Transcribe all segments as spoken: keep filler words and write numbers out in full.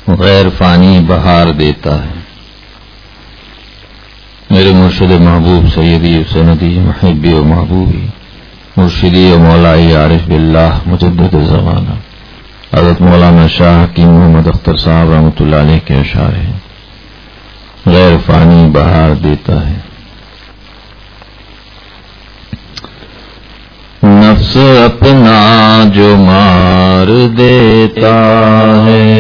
غیر فانی بہار دیتا ہے۔ میرے مرشد محبوب سیدی و سندی محبی و محبوبی مرشدی و مولائی عارف باللہ مجدد زمانہ حضرت مولانا شاہ حکیم محمد اختر صاحب رحمۃ اللہ علیہ کے اشعار ہیں۔ غیر فانی بہار دیتا ہے۔ نفس اپنا جو مار دیتا ہے،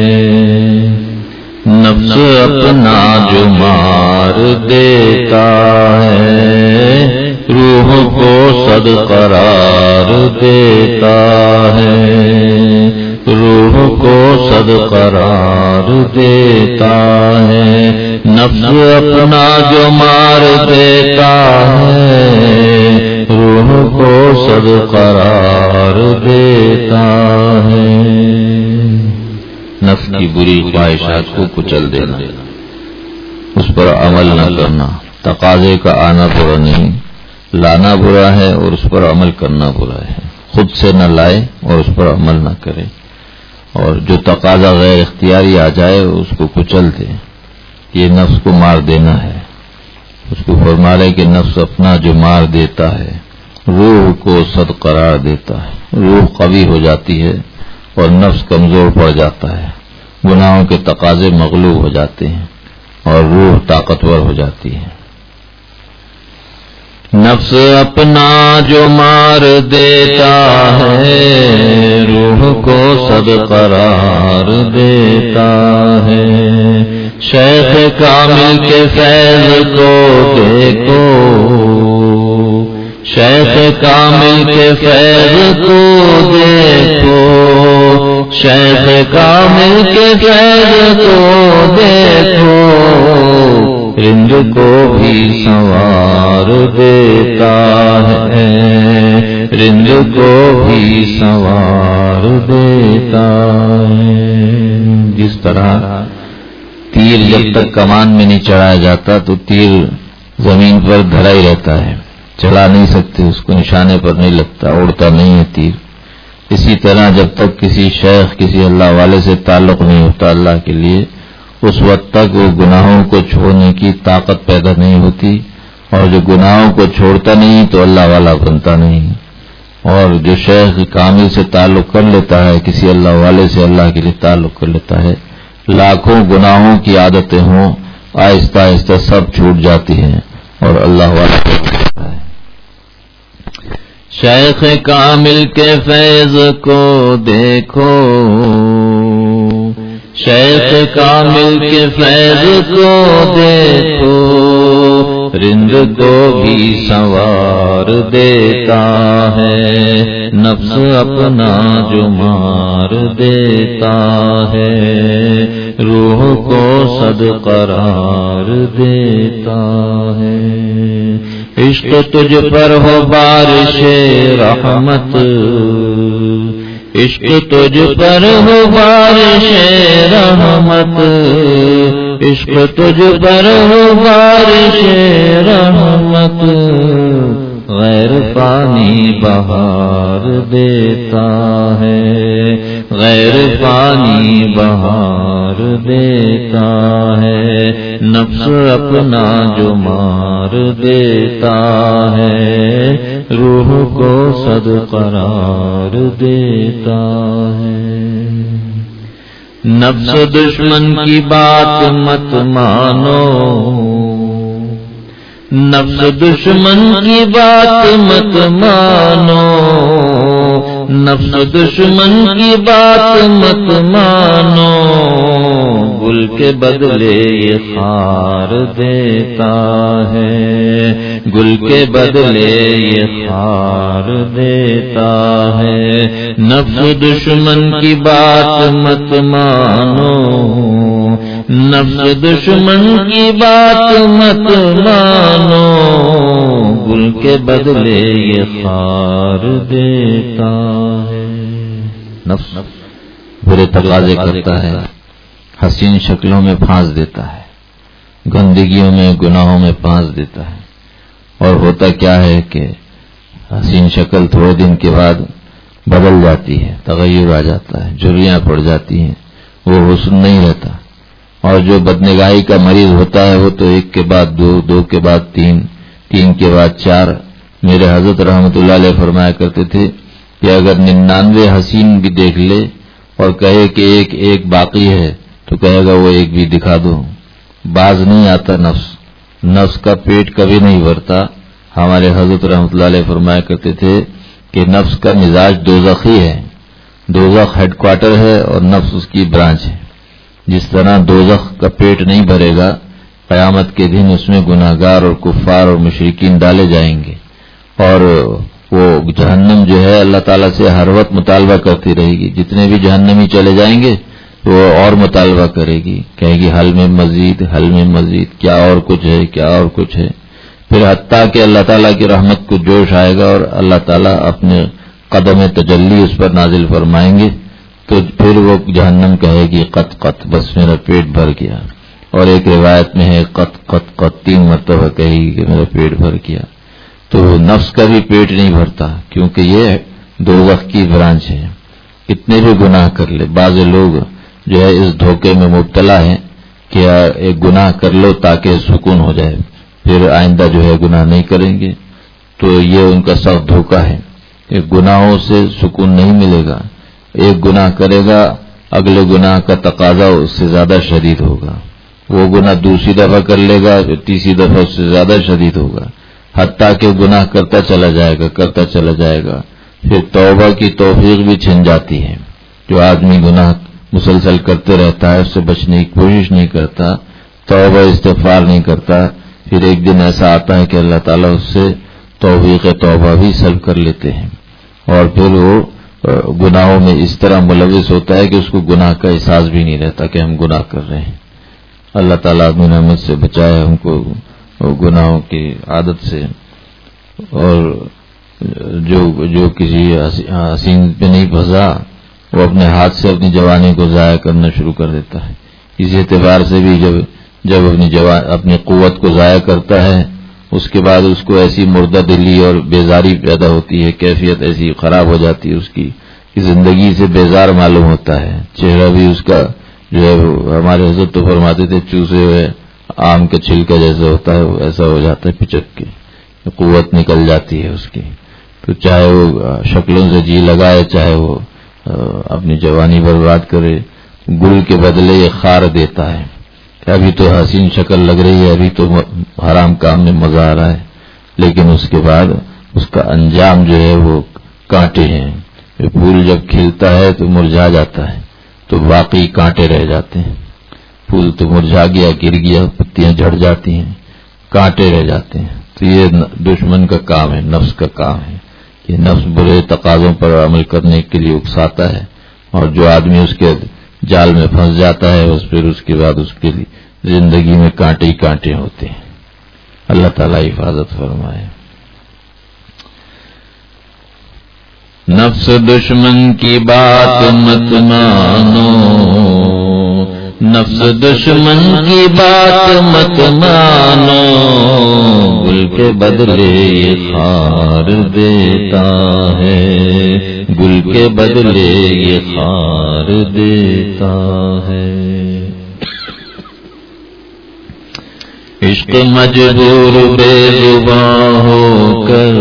نفس اپنا جو مار دیتا ہے، روح کو صد قرار دیتا ہے، روح کو صد قرار دیتا ہے۔ نفس اپنا جو مار دیتا ہے، روح کو صد قرار دیتا ہے۔ نفس کی بری خواہشات کو کچل دینا، اس پر عمل نہ کرنا، تقاضے کا آنا برا نہیں، لانا برا ہے اور اس پر عمل کرنا برا ہے۔ خود سے نہ لائے اور اس پر عمل نہ کرے، اور جو تقاضا غیر اختیاری آ جائے اس کو کچل دے، یہ نفس کو مار دینا ہے۔ اس کو فرما رہے کہ نفس اپنا جو مار دیتا ہے، روح کو صد قرار دیتا ہے۔ روح قوی ہو جاتی ہے اور نفس کمزور پڑ جاتا ہے، گناہوں کے تقاضے مغلوب ہو جاتے ہیں اور روح طاقتور ہو جاتی ہے۔ نفس اپنا جو مار دیتا ہے، روح کو صد قرار دیتا ہے۔ شیخ کامل کے فیض کو دیکھو، شیخ کامل کے فیض کو دیکھو، شیخ کامل کے فیض کو دیکھو، رند کو بھی سنوار دیتا ہے، رند کو بھی سنوار دیتا ہے۔ جس طرح تیر جب تک کمان میں نہیں چڑھایا جاتا تو تیر زمین پر دھرا ہی رہتا ہے، چلا نہیں سکتے، اس کو نشانے پر نہیں لگتا، اڑتا نہیں ہے تیر۔ اسی طرح جب تک کسی شیخ کسی اللہ والے سے تعلق نہیں ہوتا اللہ کے لیے، اس وقت تک وہ گناہوں کو چھوڑنے کی طاقت پیدا نہیں ہوتی، اور جو گناہوں کو چھوڑتا نہیں تو اللہ والا بنتا نہیں۔ اور جو شیخ کامل سے تعلق کر لیتا ہے، کسی اللہ والے سے اللہ کے لیے تعلق کر لیتا ہے، لاکھوں گناہوں کی عادتیں ہوں، آہستہ آہستہ سب چھوٹ جاتی ہیں اور اللہ والا بنتا ہے۔ شیخ کامل کے فیض کو دیکھو، شیخ کامل کے فیض کو دیکھو، رند کو بھی سنوار دیتا ہے۔ نفس اپنا جو مار دیتا ہے، روح کو صد قرار دیتا ہے۔ عشق تجھ پر ہو بارش رحمت، عشق تجھ پر ہو بارش رحمت، عشق تجھ پر ہو بارش رحمت، غیر فانی بہار دیتا ہے، غیر فانی بہار دیتا ہے۔ نفس اپنا جو مار دیتا ہے، روح کو صد قرار دیتا ہے۔ نفس دشمن کی بات مت مانو، نفس دشمن کی بات مت مانو، نفس دشمن کی بات مت مانو، گل کے بدلے یہ خار دیتا ہے، گل کے بدلے یہ خار دیتا ہے۔ نفس دشمن کی بات مت مانو، نفس دشمن کی بات مت مانو، گل کے بدلے یہ خار دیتا ہے۔ نفس برے تقاضے کرتا ہے، حسین شکلوں میں پھانس دیتا ہے، گندگیوں میں گناہوں میں پھانس دیتا ہے، اور ہوتا کیا ہے کہ حسین شکل تھوڑے دن کے بعد بدل جاتی ہے، تغیر آ جاتا ہے، جھریاں پڑ جاتی ہیں، وہ حسن نہیں رہتا. اور جو بدنگاہی کا مریض ہوتا ہے وہ تو ایک کے بعد دو، دو کے بعد تین، تین کے بعد چار. میرے حضرت رحمت اللہ علیہ فرمایا کرتے تھے کہ اگر ننانوے حسین بھی دیکھ لے اور کہے کہ ایک ایک باقی ہے تو کہے گا وہ ایک بھی دکھا دو. باز نہیں آتا نفس، نفس کا پیٹ کبھی نہیں بھرتا. ہمارے حضرت رحمت اللہ علیہ فرمایا کرتے تھے کہ نفس کا مزاج دوزخی ہے. دوزخ ہیڈ کوارٹر ہے اور نفس اس کی برانچ ہے. جس طرح دوزخ کا پیٹ نہیں بھرے گا، قیامت کے دن اس میں گناہگار اور کفار اور مشرکین ڈالے جائیں گے، اور وہ جہنم جو ہے اللہ تعالیٰ سے ہر وقت مطالبہ کرتی رہے گی. جتنے بھی جہنمی چلے جائیں گے تو وہ اور مطالبہ کرے گی، کہے گی حل میں مزید، حل میں مزید، کیا اور کچھ ہے، کیا اور کچھ ہے. پھر حتیٰ کہ اللہ تعالیٰ کی رحمت کو جوش آئے گا اور اللہ تعالیٰ اپنے قدم تجلی اس پر نازل فرمائیں گے تو پھر وہ جہنم کہے گی قط قط، بس میرا پیٹ بھر گیا. اور ایک روایت میں ہے قط قط قط، تین مرتبہ کہے گی کہ میرا پیٹ بھر گیا. تو نفس کا بھی پیٹ نہیں بھرتا کیونکہ یہ دوزخ کی برانچ ہے. کتنے بھی گناہ کر لے، بعض لوگ جو ہے اس دھوکے میں مبتلا ہیں کہ ایک گناہ کر لو تاکہ سکون ہو جائے، پھر آئندہ جو ہے گناہ نہیں کریں گے. تو یہ ان کا سخت دھوکہ ہے کہ گناہوں سے سکون نہیں ملے گا. ایک گناہ کرے گا، اگلے گناہ کا تقاضا اس سے زیادہ شدید ہوگا. وہ گناہ دوسری دفعہ کر لے گا، پھر تیسری دفعہ اس سے زیادہ شدید ہوگا، حتیٰ کہ گناہ کرتا چلا جائے گا کرتا چلا جائے گا. پھر توبہ کی توفیق بھی چھن جاتی ہے. جو آدمی گناہ مسلسل کرتے رہتا ہے، اس سے بچنے کی کوشش نہیں کرتا، توبہ استغفار نہیں کرتا، پھر ایک دن ایسا آتا ہے کہ اللہ تعالیٰ اس سے توفیق توبہ بھی سلب کر لیتے ہیں، اور پھر وہ گناہوں میں اس طرح ملوث ہوتا ہے کہ اس کو گناہ کا احساس بھی نہیں رہتا کہ ہم گناہ کر رہے ہیں. اللہ تعالیٰ اپنی رحمت سے بچائے ہم کو گناہوں کی عادت سے. اور جو جو کسی حسین پہ نہیں پھنسا وہ اپنے ہاتھ سے اپنی جوانی کو ضائع کرنا شروع کر دیتا ہے. اس اعتبار سے بھی جب جب اپنی جوان اپنی قوت کو ضائع کرتا ہے، اس کے بعد اس کو ایسی مردہ دلی اور بیزاری پیدا ہوتی ہے، کیفیت ایسی خراب ہو جاتی ہے اس کی کہ زندگی سے بیزار معلوم ہوتا ہے. چہرہ بھی اس کا جو ہے ہمارے حضرت تو فرماتے تھے چوسے ہوئے آم کا چھلکا جیسا ہوتا ہے، ایسا ہو جاتا ہے، پچک کے قوت نکل جاتی ہے اس کی. تو چاہے وہ شکلوں سے جی لگائے، چاہے وہ اپنی جوانی برباد کرے، گل کے بدلے یہ خار دیتا ہے. ابھی تو حسین شکل لگ رہی ہے، ابھی تو حرام کام میں مزہ آ رہا ہے، لیکن اس کے بعد اس کا انجام جو ہے وہ کانٹے ہیں. پھول جب کھلتا ہے تو مرجھا جاتا ہے، تو واقعی کانٹے رہ جاتے ہیں. پھول تو مرجھا گیا، گر گیا، پتیاں جھڑ جاتی ہیں، کانٹے رہ جاتے ہیں. تو یہ دشمن کا کام ہے، نفس کا کام ہے. یہ نفس برے تقاضوں پر عمل کرنے کے لیے اکساتا ہے، اور جو آدمی اس کے جال میں پھنس جاتا ہے اس پھر اس کے بعد اس کے لیے زندگی میں کانٹے ہی کانٹے ہوتے ہیں. اللہ تعالیٰ حفاظت فرمائے. نفس دشمن کی بات مت مانو، نفس دشمن کی بات مت مانو، گل کے بدلے یہ خار دیتا ہے، گل کے بدلے یہ خار دیتا ہے. عشق مجبور بے زباں ہو کر،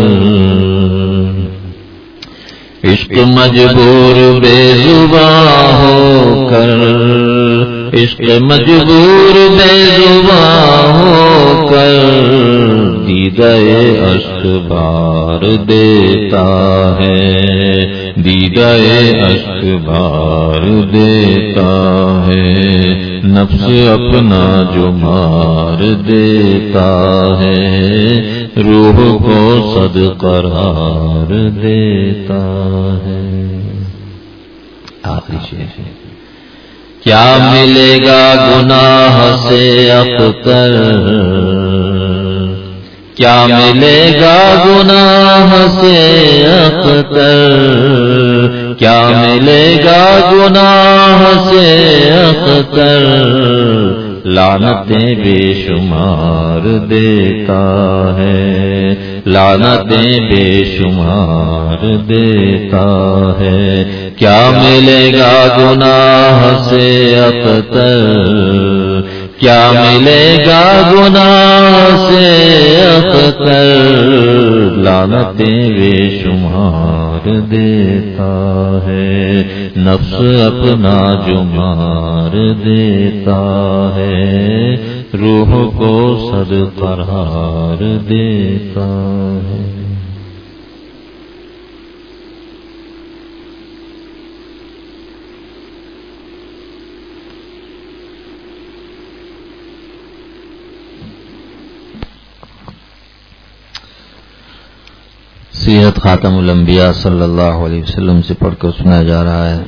عشق مجبور بے زباں ہو کر، عشق مجبور بے زباں ہو کر، دیدہ اشک بار دیتا ہے، دیدہ اشک بار دیتا ہے. نفس اپنا جو مار دیتا ہے، روح کو صد قرار دیتا ہے. آخری شعر. کیا ملے گا گناہ سے اختر، کیا ملے گا گناہ سے اختر، کیا ملے گا گناہ سے اختر، لعنتیں بے شمار دیتا ہے، لعنتیں بے شمار دیتا ہے. کیا ملے گا گناہ سے ابتر، کیا ملے گا گناہ سے ابتر، لعنتیں بے شمار دیتا ہے. نفس اپنا جو مار دیتا ہے، روح کو صد قرار دیتا ہے. سیرت خاتم الانبیاء صلی اللہ علیہ وسلم سے پڑھ کر سنا جا رہا ہے.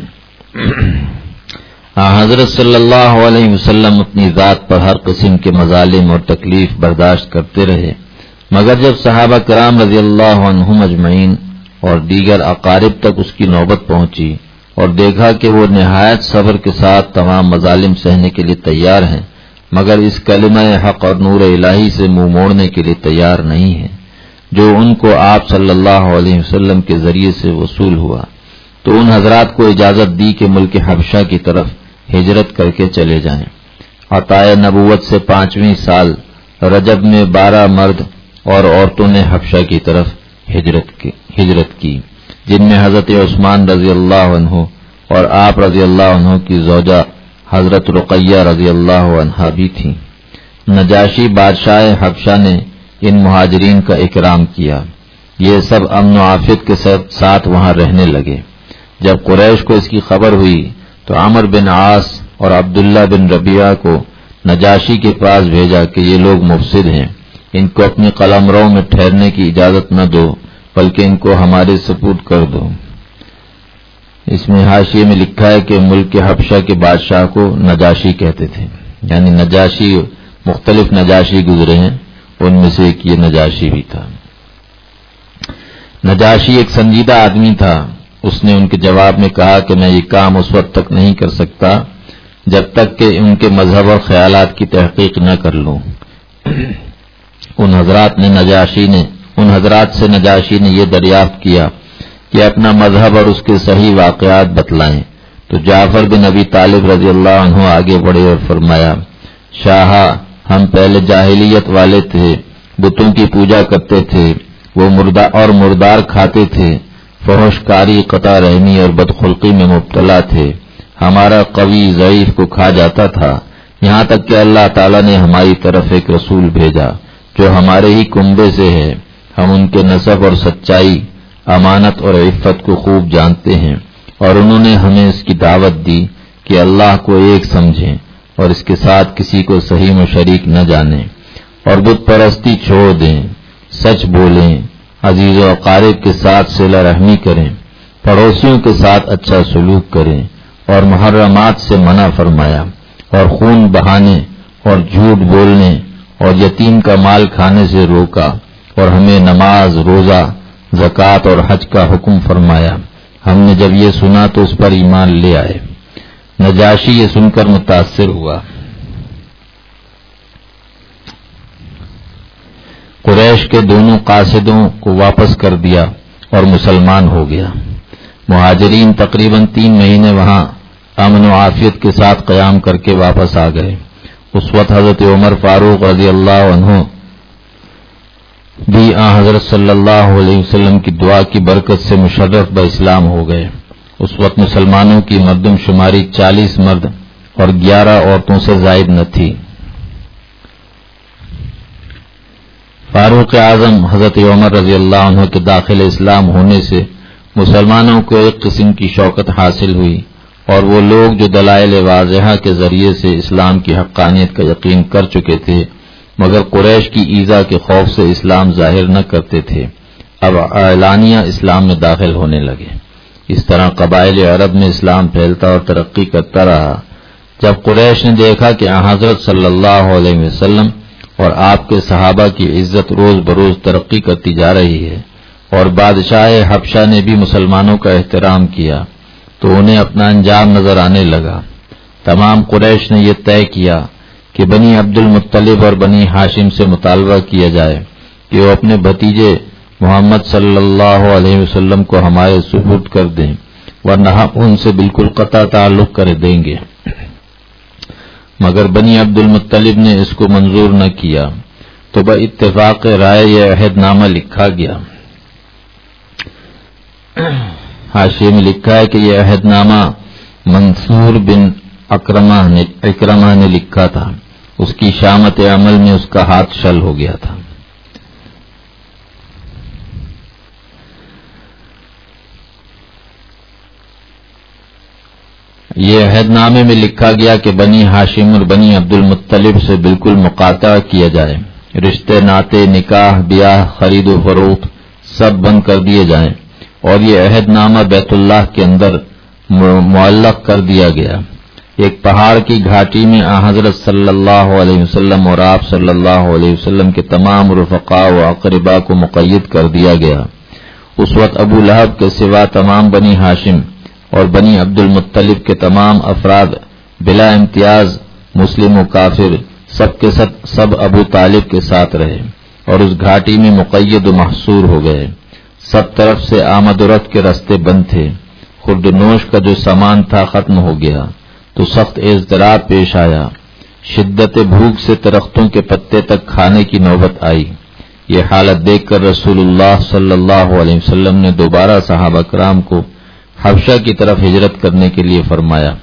حضرت صلی اللہ علیہ وسلم اپنی ذات پر ہر قسم کے مظالم اور تکلیف برداشت کرتے رہے، مگر جب صحابہ کرام رضی اللہ عنہم اجمعین اور دیگر اقارب تک اس کی نوبت پہنچی اور دیکھا کہ وہ نہایت صبر کے ساتھ تمام مظالم سہنے کے لیے تیار ہیں، مگر اس کلمہ حق اور نور الہی سے منہ موڑنے کے لیے تیار نہیں ہیں جو ان کو آپ صلی اللہ علیہ وسلم کے ذریعے سے وصول ہوا، تو ان حضرات کو اجازت دی کہ ملک حبشہ کی طرف ہجرت کر کے چلے جائیں. عطائے نبوت سے پانچویں سال رجب میں بارہ مرد اور عورتوں نے حبشہ کی طرف ہجرت کی ہجرت کی جن میں حضرت عثمان رضی اللہ عنہ اور آپ رضی اللہ عنہ کی زوجہ حضرت رقیہ رضی اللہ عنہا بھی تھیں. نجاشی بادشاہ حبشہ نے ان مہاجرین کا اکرام کیا. یہ سب امن و عافیت کے ساتھ وہاں رہنے لگے. جب قریش کو اس کی خبر ہوئی تو عمر بن عاص اور عبداللہ بن ربیعہ کو نجاشی کے پاس بھیجا کہ یہ لوگ مفسد ہیں، ان کو اپنی قلمرو میں ٹھہرنے کی اجازت نہ دو بلکہ ان کو ہمارے سپرد کر دو. اس میں حاشیے میں لکھا ہے کہ ملک حبشہ کے بادشاہ کو نجاشی کہتے تھے، یعنی نجاشی مختلف نجاشی گزرے ہیں، ان میں سے ایک یہ نجاشی بھی تھا. نجاشی ایک سنجیدہ آدمی تھا. اس نے ان کے جواب میں کہا کہ میں یہ کام اس وقت تک نہیں کر سکتا جب تک کہ ان کے مذہب اور خیالات کی تحقیق نہ کر لوں. ان حضرات نے نجاشی نے ان حضرات سے نجاشی نے یہ دریافت کیا کہ اپنا مذہب اور اس کے صحیح واقعات بتلائیں. تو جعفر بن ابی طالب رضی اللہ عنہ آگے بڑھے اور فرمایا، شاہ، ہم پہلے جاہلیت والے تھے، بتوں کی پوجا کرتے تھے، وہ مردہ اور مردار کھاتے تھے، فحش کاری، قطع رحمی اور بدخلقی میں مبتلا تھے. ہمارا قوی ضعیف کو کھا جاتا تھا، یہاں تک کہ اللہ تعالیٰ نے ہماری طرف ایک رسول بھیجا جو ہمارے ہی کنبے سے ہے. ہم ان کے نسب اور سچائی، امانت اور عفت کو خوب جانتے ہیں، اور انہوں نے ہمیں اس کی دعوت دی کہ اللہ کو ایک سمجھیں اور اس کے ساتھ کسی کو صحیح و شریک نہ جانیں، اور بت پرستی چھوڑ دیں، سچ بولیں، عزیز و اقارب کے ساتھ صلہ رحمی کریں، پڑوسیوں کے ساتھ اچھا سلوک کریں، اور محرمات سے منع فرمایا، اور خون بہانے اور جھوٹ بولنے اور یتیم کا مال کھانے سے روکا، اور ہمیں نماز، روزہ، زکوٰۃ اور حج کا حکم فرمایا. ہم نے جب یہ سنا تو اس پر ایمان لے آئے. نجاشی یہ سن کر متاثر ہوا. قریش کے دونوں قاصدوں کو واپس کر دیا اور مسلمان ہو گیا. مہاجرین تقریباً تین مہینے وہاں امن و عافیت کے ساتھ قیام کر کے واپس آ گئے. اس وقت حضرت عمر فاروق رضی اللہ عنہ بھی آن حضرت صلی اللہ علیہ وسلم کی دعا کی برکت سے مشرف با اسلام ہو گئے. اس وقت مسلمانوں کی مردم شماری چالیس مرد اور گیارہ عورتوں سے زائد نہ تھی. فاروق اعظم حضرت عمر رضی اللہ عنہ کے داخل اسلام ہونے سے مسلمانوں کو ایک قسم کی شوکت حاصل ہوئی، اور وہ لوگ جو دلائل واضحہ کے ذریعے سے اسلام کی حقانیت کا یقین کر چکے تھے مگر قریش کی ایذا کے خوف سے اسلام ظاہر نہ کرتے تھے، اب اعلانیہ اسلام میں داخل ہونے لگے. اس طرح قبائل عرب میں اسلام پھیلتا اور ترقی کرتا رہا. جب قریش نے دیکھا کہ حضرت صلی اللہ علیہ وسلم اور آپ کے صحابہ کی عزت روز بروز ترقی کرتی جا رہی ہے اور بادشاہ حبشہ نے بھی مسلمانوں کا احترام کیا تو انہیں اپنا انجام نظر آنے لگا. تمام قریش نے یہ طے کیا کہ بنی عبد المطلب اور بنی ہاشم سے مطالبہ کیا جائے کہ وہ اپنے بھتیجے محمد صلی اللہ علیہ وسلم کو ہمارے سپرد کر دیں، ورنہ ہم ان سے بالکل قطع تعلق کر دیں گے۔ مگر بنی عبد المطلب نے اس کو منظور نہ کیا، تو با اتفاق رائے یہ عہد نامہ لکھا گیا۔ حاشیے میں لکھا ہے کہ یہ عہد نامہ منصور بن اکرمہ نے اکرمہ نے لکھا تھا، اس کی شامت عمل میں اس کا ہاتھ شل ہو گیا تھا۔ یہ عہد نامے میں لکھا گیا کہ بنی ہاشم اور بنی عبد المطلب سے بالکل مقاطعہ کیا جائے، رشتے ناطے، نکاح، بیاہ، خرید و فروخت سب بند کر دیے جائیں، اور یہ عہد نامہ بیت اللہ کے اندر معلق کر دیا گیا۔ ایک پہاڑ کی گھاٹی میں آن حضرت صلی اللہ علیہ وسلم اور آپ صلی اللہ علیہ وسلم کے تمام رفقاء و اقرباء کو مقید کر دیا گیا۔ اس وقت ابو لہب کے سوا تمام بنی ہاشم اور بنی عبد المطلب کے تمام افراد بلا امتیاز مسلم و کافر سب کے سب سب ابو طالب کے ساتھ رہے اور اس گھاٹی میں مقید و محصور ہو گئے۔ سب طرف سے آمد و رفت کے راستے بند تھے، خورد نوش کا جو سامان تھا ختم ہو گیا، تو سخت اضطراب پیش آیا۔ شدت بھوک سے درختوں کے پتے تک کھانے کی نوبت آئی۔ یہ حالت دیکھ کر رسول اللہ صلی اللہ علیہ وسلم نے دوبارہ صحابہ کرام کو حبشہ کی طرف ہجرت کرنے کے لیے فرمایا۔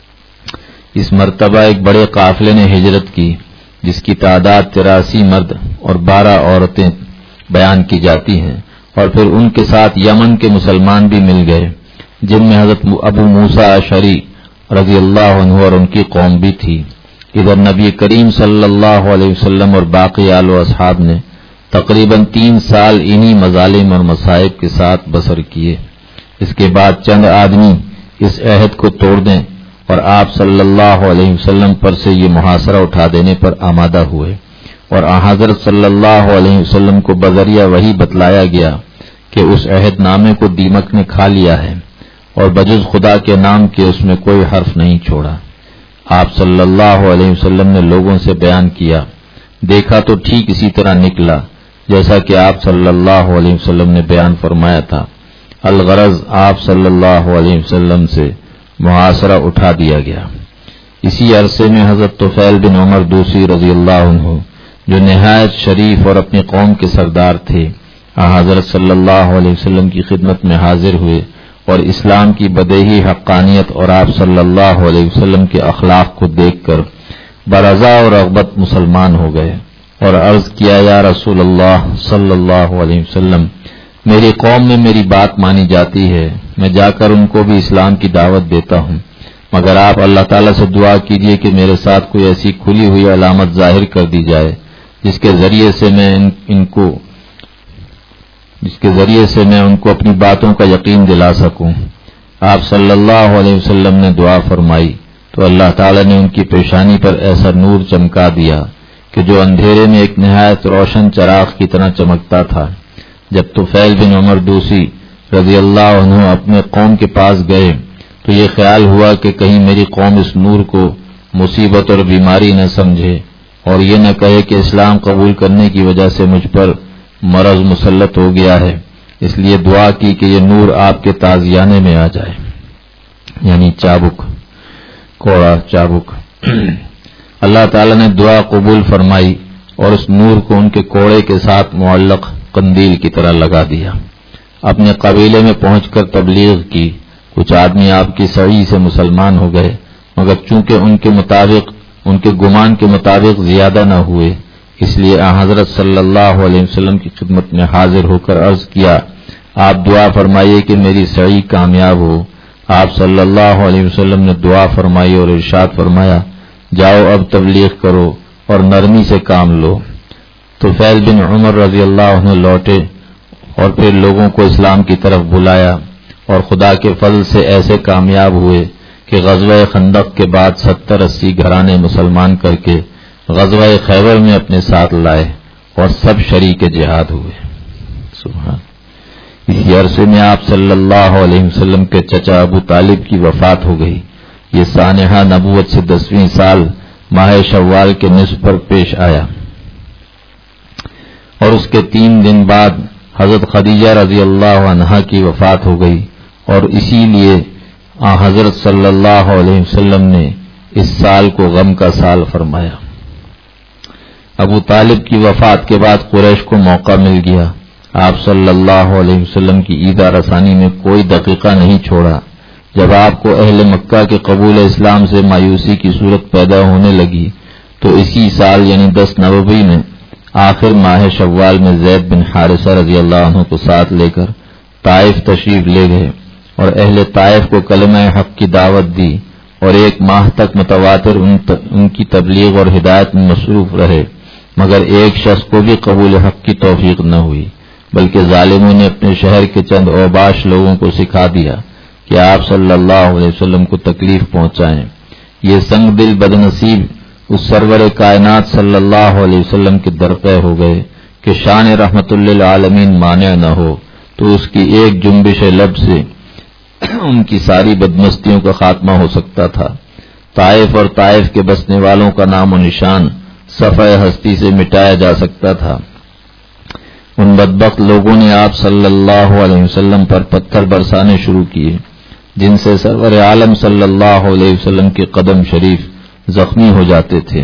اس مرتبہ ایک بڑے قافلے نے ہجرت کی، جس کی تعداد تراسی مرد اور بارہ عورتیں بیان کی جاتی ہیں، اور پھر ان کے ساتھ یمن کے مسلمان بھی مل گئے، جن میں حضرت ابو موسیٰ اشعری رضی اللہ عنہ اور ان کی قوم بھی تھی۔ ادھر نبی کریم صلی اللہ علیہ وسلم اور باقی آل و اصحاب نے تقریباً تین سال انہی مظالم اور مصائب کے ساتھ بسر کیے۔ اس کے بعد چند آدمی اس عہد کو توڑ دیں اور آپ صلی اللہ علیہ وسلم پر سے یہ محاصرہ اٹھا دینے پر آمادہ ہوئے، اور حضرت صلی اللہ علیہ وسلم کو بذریعہ وحی بتلایا گیا کہ اس عہد نامے کو دیمک نے کھا لیا ہے، اور بجز خدا کے نام کے اس میں کوئی حرف نہیں چھوڑا۔ آپ صلی اللہ علیہ وسلم نے لوگوں سے بیان کیا، دیکھا تو ٹھیک اسی طرح نکلا جیسا کہ آپ صلی اللہ علیہ وسلم نے بیان فرمایا تھا۔ الغرض آپ صلی اللہ علیہ وسلم سے محاصرہ اٹھا دیا گیا۔ اسی عرصے میں حضرت طفیل بن عمر دوسی رضی اللہ عنہ، جو نہایت شریف اور اپنی قوم کے سردار تھے، حضرت صلی اللہ علیہ وسلم کی خدمت میں حاضر ہوئے اور اسلام کی بدیہی حقانیت اور آپ صلی اللہ علیہ وسلم کے اخلاق کو دیکھ کر برضا اور رغبت مسلمان ہو گئے، اور عرض کیا، یا رسول اللہ صلی اللہ علیہ وسلم، میری قوم میں میری بات مانی جاتی ہے، میں جا کر ان کو بھی اسلام کی دعوت دیتا ہوں، مگر آپ اللہ تعالیٰ سے دعا کیجئے کہ میرے ساتھ کوئی ایسی کھلی ہوئی علامت ظاہر کر دی جائے جس کے ذریعے سے میں ان, ان کو جس کے ذریعے سے میں ان کو اپنی باتوں کا یقین دلا سکوں۔ آپ صلی اللہ علیہ وسلم نے دعا فرمائی تو اللہ تعالیٰ نے ان کی پیشانی پر ایسا نور چمکا دیا کہ جو اندھیرے میں ایک نہایت روشن چراغ کی طرح چمکتا تھا۔ جب طفیل بن عمر دوسی رضی اللہ عنہ اپنے قوم کے پاس گئے تو یہ خیال ہوا کہ کہیں میری قوم اس نور کو مصیبت اور بیماری نہ سمجھے اور یہ نہ کہے کہ اسلام قبول کرنے کی وجہ سے مجھ پر مرض مسلط ہو گیا ہے، اس لیے دعا کی کہ یہ نور آپ کے تازیانے میں آ جائے، یعنی چابک، کوڑا چابک۔ اللہ تعالیٰ نے دعا قبول فرمائی اور اس نور کو ان کے کوڑے کے ساتھ معلق قندیل کی طرح لگا دیا۔ اپنے قبیلے میں پہنچ کر تبلیغ کی، کچھ آدمی آپ کی سعی سے مسلمان ہو گئے، مگر چونکہ ان کے مطابق ان کے گمان کے مطابق زیادہ نہ ہوئے، اس لیے حضرت صلی اللہ علیہ وسلم کی خدمت میں حاضر ہو کر عرض کیا، آپ دعا فرمائیے کہ میری سعی کامیاب ہو۔ آپ صلی اللہ علیہ وسلم نے دعا فرمائی اور ارشاد فرمایا، جاؤ اب تبلیغ کرو اور نرمی سے کام لو۔ طفیل بن عمر رضی اللہ عنہ لوٹے اور پھر لوگوں کو اسلام کی طرف بلایا اور خدا کے فضل سے ایسے کامیاب ہوئے کہ غزوہ خندق کے بعد ستر اسی گھرانے مسلمان کر کے غزوہ خیبر میں اپنے ساتھ لائے اور سب شریک جہاد ہوئے۔ سبحان۔ اسی عرصے میں آپ صلی اللہ علیہ وسلم کے چچا ابو طالب کی وفات ہو گئی۔ یہ سانحہ نبوت سے دسویں سال ماہ شوال کے نصف پر پیش آیا۔ اور اس کے تین دن بعد حضرت خدیجہ رضی اللہ عنہا کی وفات ہو گئی، اور اسی لیے آن حضرت صلی اللہ علیہ وسلم نے اس سال کو غم کا سال فرمایا۔ ابو طالب کی وفات کے بعد قریش کو موقع مل گیا، آپ صلی اللہ علیہ وسلم کی عیدہ رسانی میں کوئی دقیقہ نہیں چھوڑا۔ جب آپ کو اہل مکہ کے قبول اسلام سے مایوسی کی صورت پیدا ہونے لگی تو اسی سال یعنی دس نومبر میں آخر ماہ شوال میں زید بن حارثہ رضی اللہ عنہ کو ساتھ لے کر طائف تشریف لے گئے اور اہل طائف کو کلمہ حق کی دعوت دی، اور ایک ماہ تک متواتر ان, ان کی تبلیغ اور ہدایت میں مصروف رہے، مگر ایک شخص کو بھی قبول حق کی توفیق نہ ہوئی، بلکہ ظالموں نے اپنے شہر کے چند اوباش لوگوں کو سکھا دیا کہ آپ صلی اللہ علیہ وسلم کو تکلیف پہنچائیں۔ یہ سنگ دل بدنصیب اس سرور کائنات صلی اللہ علیہ وسلم کے درپے ہو گئے کہ شان رحمت للعالمین مانع نہ ہو تو اس کی ایک جنبش لب سے ان کی ساری بدمستیوں کا خاتمہ ہو سکتا تھا۔ طائف اور طائف کے بسنے والوں کا نام و نشان صفحہ ہستی سے مٹایا جا سکتا تھا۔ ان بدبخت لوگوں نے آپ صلی اللہ علیہ وسلم پر پتھر برسانے شروع کیے، جن سے سرور عالم صلی اللہ علیہ وسلم کے قدم شریف زخمی ہو جاتے تھے۔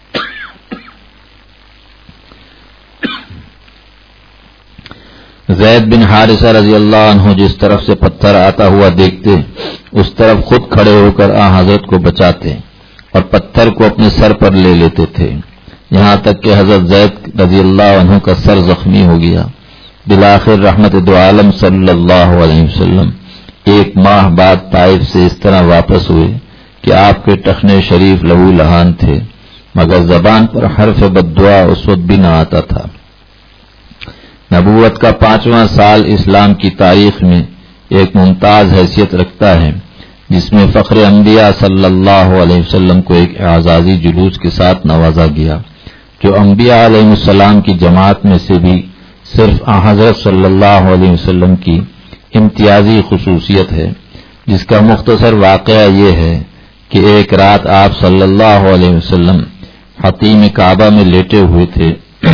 زید بن حارثہ رضی اللہ عنہ جس طرف سے پتھر آتا ہوا دیکھتے اس طرف خود کھڑے ہو کر آن حضرت کو بچاتے اور پتھر کو اپنے سر پر لے لیتے تھے، یہاں تک کہ حضرت زید رضی اللہ عنہ کا سر زخمی ہو گیا۔ بالآخر رحمت دو عالم صلی اللہ علیہ وسلم ایک ماہ بعد طائف سے اس طرح واپس ہوئے کہ آپ کے ٹخنے شریف لہو لہان تھے، مگر زبان پر حرف بددعا اس وقت بھی نہ آتا تھا۔ نبوت کا پانچواں سال اسلام کی تاریخ میں ایک ممتاز حیثیت رکھتا ہے، جس میں فخر انبیاء صلی اللہ علیہ وسلم کو ایک اعزازی جلوس کے ساتھ نوازا گیا، جو انبیاء علیہ السلام کی جماعت میں سے بھی صرف حضرت صلی اللہ علیہ وسلم کی امتیازی خصوصیت ہے، جس کا مختصر واقعہ یہ ہے کہ ایک رات آپ صلی اللہ علیہ وسلم حتیم کعبہ میں لیٹے ہوئے تھے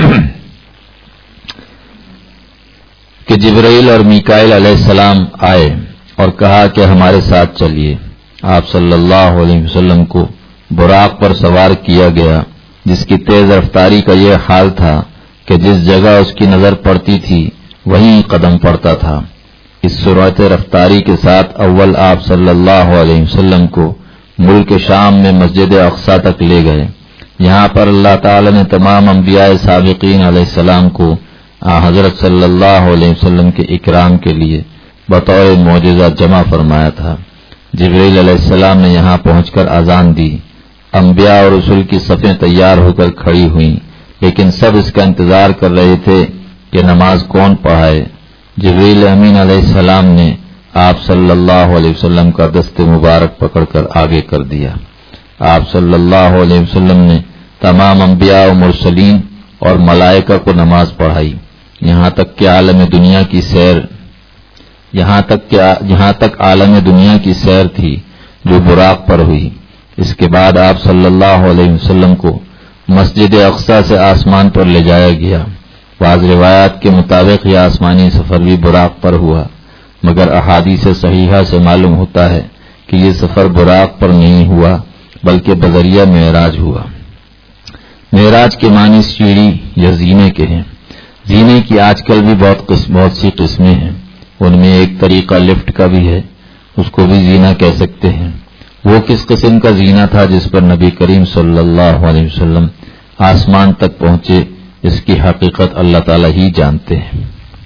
کہ جبرائیل اور میکائیل علیہ السلام آئے اور کہا کہ ہمارے ساتھ چلیے۔ آپ صلی اللہ علیہ وسلم کو براق پر سوار کیا گیا، جس کی تیز رفتاری کا یہ حال تھا کہ جس جگہ اس کی نظر پڑتی تھی وہیں قدم پڑتا تھا۔ اس سرعت رفتاری کے ساتھ اول آپ صلی اللہ علیہ وسلم کو ملک شام میں مسجد اقصی تک لے گئے۔ یہاں پر اللہ تعالی نے تمام انبیاء سابقین علیہ السلام کو حضرت صلی اللہ علیہ وسلم کے اکرام کے لیے بطور معجزہ جمع فرمایا تھا۔ جبرائیل علیہ السلام نے یہاں پہنچ کر اذان دی، انبیاء اور رسول کی صفیں تیار ہو کر کھڑی ہوئیں، لیکن سب اس کا انتظار کر رہے تھے کہ نماز کون پڑھائے۔ جبرائیل امین علیہ السلام نے آپ صلی اللہ علیہ وسلم کا دست مبارک پکڑ کر آگے کر دیا۔ آپ صلی اللہ علیہ وسلم نے تمام انبیاء و مرسلین اور ملائکہ کو نماز پڑھائی، یہاں تک کہ عالم دنیا کی سیر یہاں تک کہ یہاں تک عالم دنیا کی سیر تھی جو براق پر ہوئی۔ اس کے بعد آپ صلی اللہ علیہ وسلم کو مسجد اقصی سے آسمان پر لے جایا گیا۔ بعض روایات کے مطابق یہ آسمانی سفر بھی براق پر ہوا، مگر احادیث صحیحہ سے معلوم ہوتا ہے کہ یہ سفر براق پر نہیں ہوا بلکہ بذریعہ معراج ہوا۔ معراج کے معنی سیڑھی یا زینے کے ہیں۔ زینے کی آج کل بھی بہت قسم بہت سی قسمیں ہیں، ان میں ایک طریقہ لفٹ کا بھی ہے، اس کو بھی زینہ کہہ سکتے ہیں۔ وہ کس قسم کا زینہ تھا جس پر نبی کریم صلی اللہ علیہ وسلم آسمان تک پہنچے، اس کی حقیقت اللہ تعالی ہی جانتے ہیں،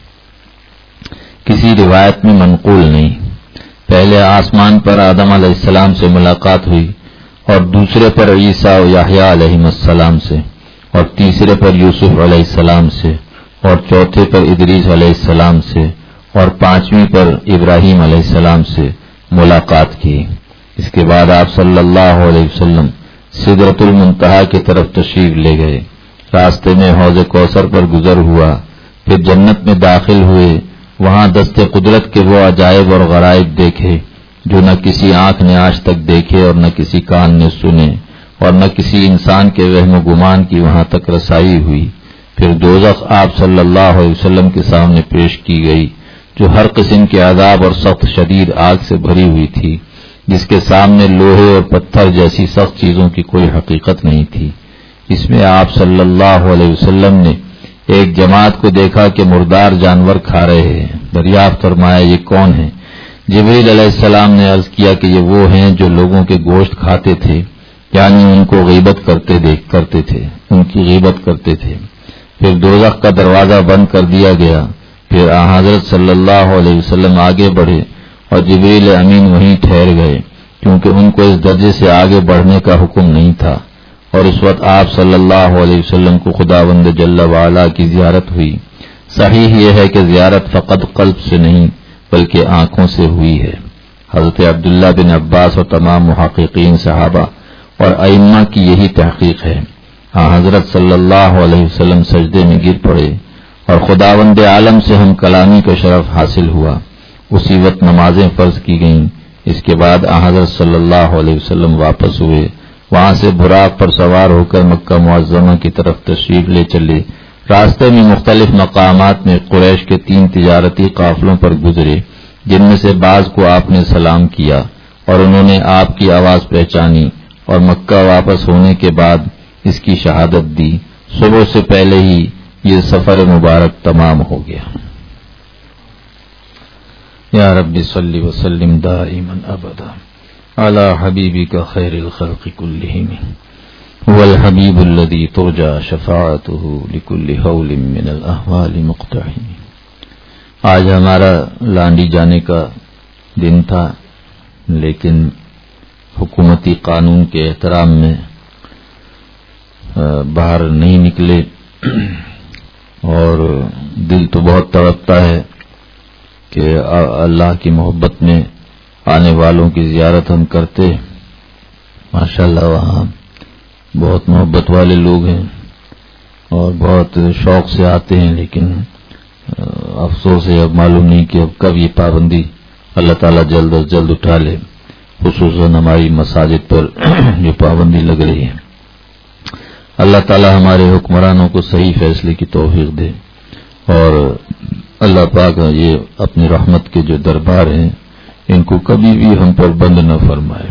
کسی روایت میں منقول نہیں۔ پہلے آسمان پر آدم علیہ السلام سے ملاقات ہوئی، اور دوسرے پر عیسیٰ و یحییٰ علیہ السلام سے، اور تیسرے پر یوسف علیہ السلام سے، اور چوتھے پر ادریس علیہ السلام سے، اور پانچویں پر ابراہیم علیہ السلام سے ملاقات کی۔ اس کے بعد آپ صلی اللہ علیہ وسلم سدرۃ المنتہا کی طرف تشریف لے گئے، راستے میں حوض کوثر پر گزر ہوا، پھر جنت میں داخل ہوئے، وہاں دست قدرت کے وہ عجائب اور غرائب دیکھے جو نہ کسی آنکھ نے آج تک دیکھے اور نہ کسی کان نے سنے اور نہ کسی انسان کے وہم و گمان کی وہاں تک رسائی ہوئی۔ پھر دوزخ آپ صلی اللہ علیہ وسلم کے سامنے پیش کی گئی، جو ہر قسم کے عذاب اور سخت شدید آگ سے بھری ہوئی تھی، جس کے سامنے لوہے اور پتھر جیسی سخت چیزوں کی کوئی حقیقت نہیں تھی۔ اس میں آپ صلی اللہ علیہ وسلم نے ایک جماعت کو دیکھا کہ مردار جانور کھا رہے ہیں۔ دریافت فرمایا یہ کون ہیں؟ جبریل علیہ السلام نے عرض کیا کہ یہ وہ ہیں جو لوگوں کے گوشت کھاتے تھے، یعنی ان کو غیبت کرتے دیکھ کرتے تھے ان کی غیبت کرتے تھے۔ پھر دوزخ کا دروازہ بند کر دیا گیا۔ پھر آن حضرت صلی اللہ علیہ وسلم آگے بڑھے اور جبریل امین وہیں ٹھہر گئے، کیونکہ ان کو اس درجے سے آگے بڑھنے کا حکم نہیں تھا، اور اس وقت آپ صلی اللہ علیہ وسلم کو خداوند جل وعلا کی زیارت ہوئی۔ صحیح یہ ہے کہ زیارت فقط قلب سے نہیں بلکہ آنکھوں سے ہوئی ہے۔ حضرت عبداللہ بن عباس اور تمام محققین صحابہ اور ائمہ کی یہی تحقیق ہے۔ ہاں حضرت صلی اللہ علیہ وسلم سجدے میں گر پڑے اور خداوند عالم سے ہم کلامی کا شرف حاصل ہوا۔ اسی وقت نمازیں فرض کی گئیں۔ اس کے بعد حضرت صلی اللہ علیہ وسلم واپس ہوئے، وہاں سے براق پر سوار ہو کر مکہ معظمہ کی طرف تشریف لے چلے۔ راستے میں مختلف مقامات میں قریش کے تین تجارتی قافلوں پر گزرے، جن میں سے بعض کو آپ نے سلام کیا اور انہوں نے آپ کی آواز پہچانی، اور مکہ واپس ہونے کے بعد اس کی شہادت دی۔ صبح سے پہلے ہی یہ سفر مبارک تمام ہو گیا۔ یا رب صلی وسلم دائما ابدا علی حبیبک خیر الخلق کلہم هو الحبیب الذی ترجى شفاعته لكل حول من الاحوال مقتحم۔ آج ہمارا لانڈی جانے کا دن تھا، لیکن حکومتی قانون کے احترام میں باہر نہیں نکلے، اور دل تو بہت تڑپتا ہے کہ اللہ کی محبت میں آنے والوں کی زیارت ہم کرتے۔ ماشاءاللہ وہاں بہت محبت والے لوگ ہیں اور بہت شوق سے آتے ہیں، لیکن افسوس ہے اب معلوم نہیں کہ اب کب یہ پابندی اللہ تعالیٰ جلد از جلد اٹھا لے، خصوصاً ہماری مساجد پر جو پابندی لگ رہی ہے۔ اللہ تعالیٰ ہمارے حکمرانوں کو صحیح فیصلے کی توفیق دے، اور اللہ پاک یہ اپنی رحمت کے جو دربار ہیں ان کو کبھی بھی ہم پر بند نہ فرمائے۔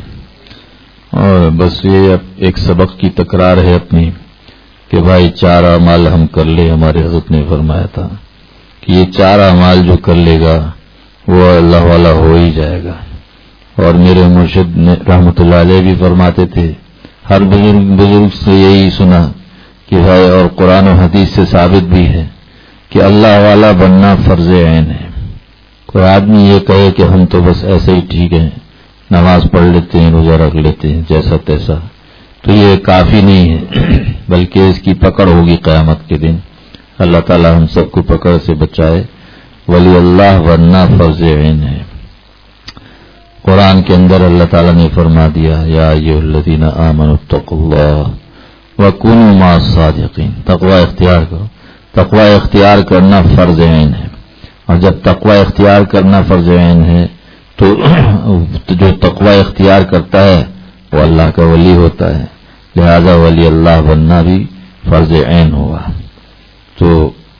اور بس یہ ایک سبق کی تکرار ہے اپنی کہ بھائی چار اعمال ہم کر لے۔ ہمارے حضرت نے فرمایا تھا کہ یہ چار اعمال جو کر لے گا وہ اللہ والا ہو ہی جائے گا۔ اور میرے مرشد نے رحمت اللہ علیہ بھی فرماتے تھے، ہر بزرگ بزرگ سے یہی سنا کہ بھائی، اور قرآن و حدیث سے ثابت بھی ہے کہ اللہ والا بننا فرض عین ہے۔ کوئی آدمی یہ کہے کہ ہم تو بس ایسے ہی ٹھیک ہیں، نماز پڑھ لیتے ہیں، روزہ رکھ لیتے ہیں، جیسا تیسا، تو یہ کافی نہیں ہے، بلکہ اس کی پکڑ ہوگی قیامت کے دن۔ اللہ تعالی ہم سب کو پکڑ سے بچائے۔ ولی اللہ بننا فرض عین ہے۔ قرآن کے اندر اللہ تعالیٰ نے فرما دیا، یا ایھا الذین آمنوا اتقوا اللہ وکونوا مع الصادقین۔ تقوی اختیار کرو۔ تقوی اختیار کرنا فرض عین ہے، اور جب تقوی اختیار کرنا فرض عین ہے تو جو تقوی اختیار کرتا ہے وہ اللہ کا ولی ہوتا ہے، لہذا ولی اللہ بننا بھی فرض عین ہوا۔ تو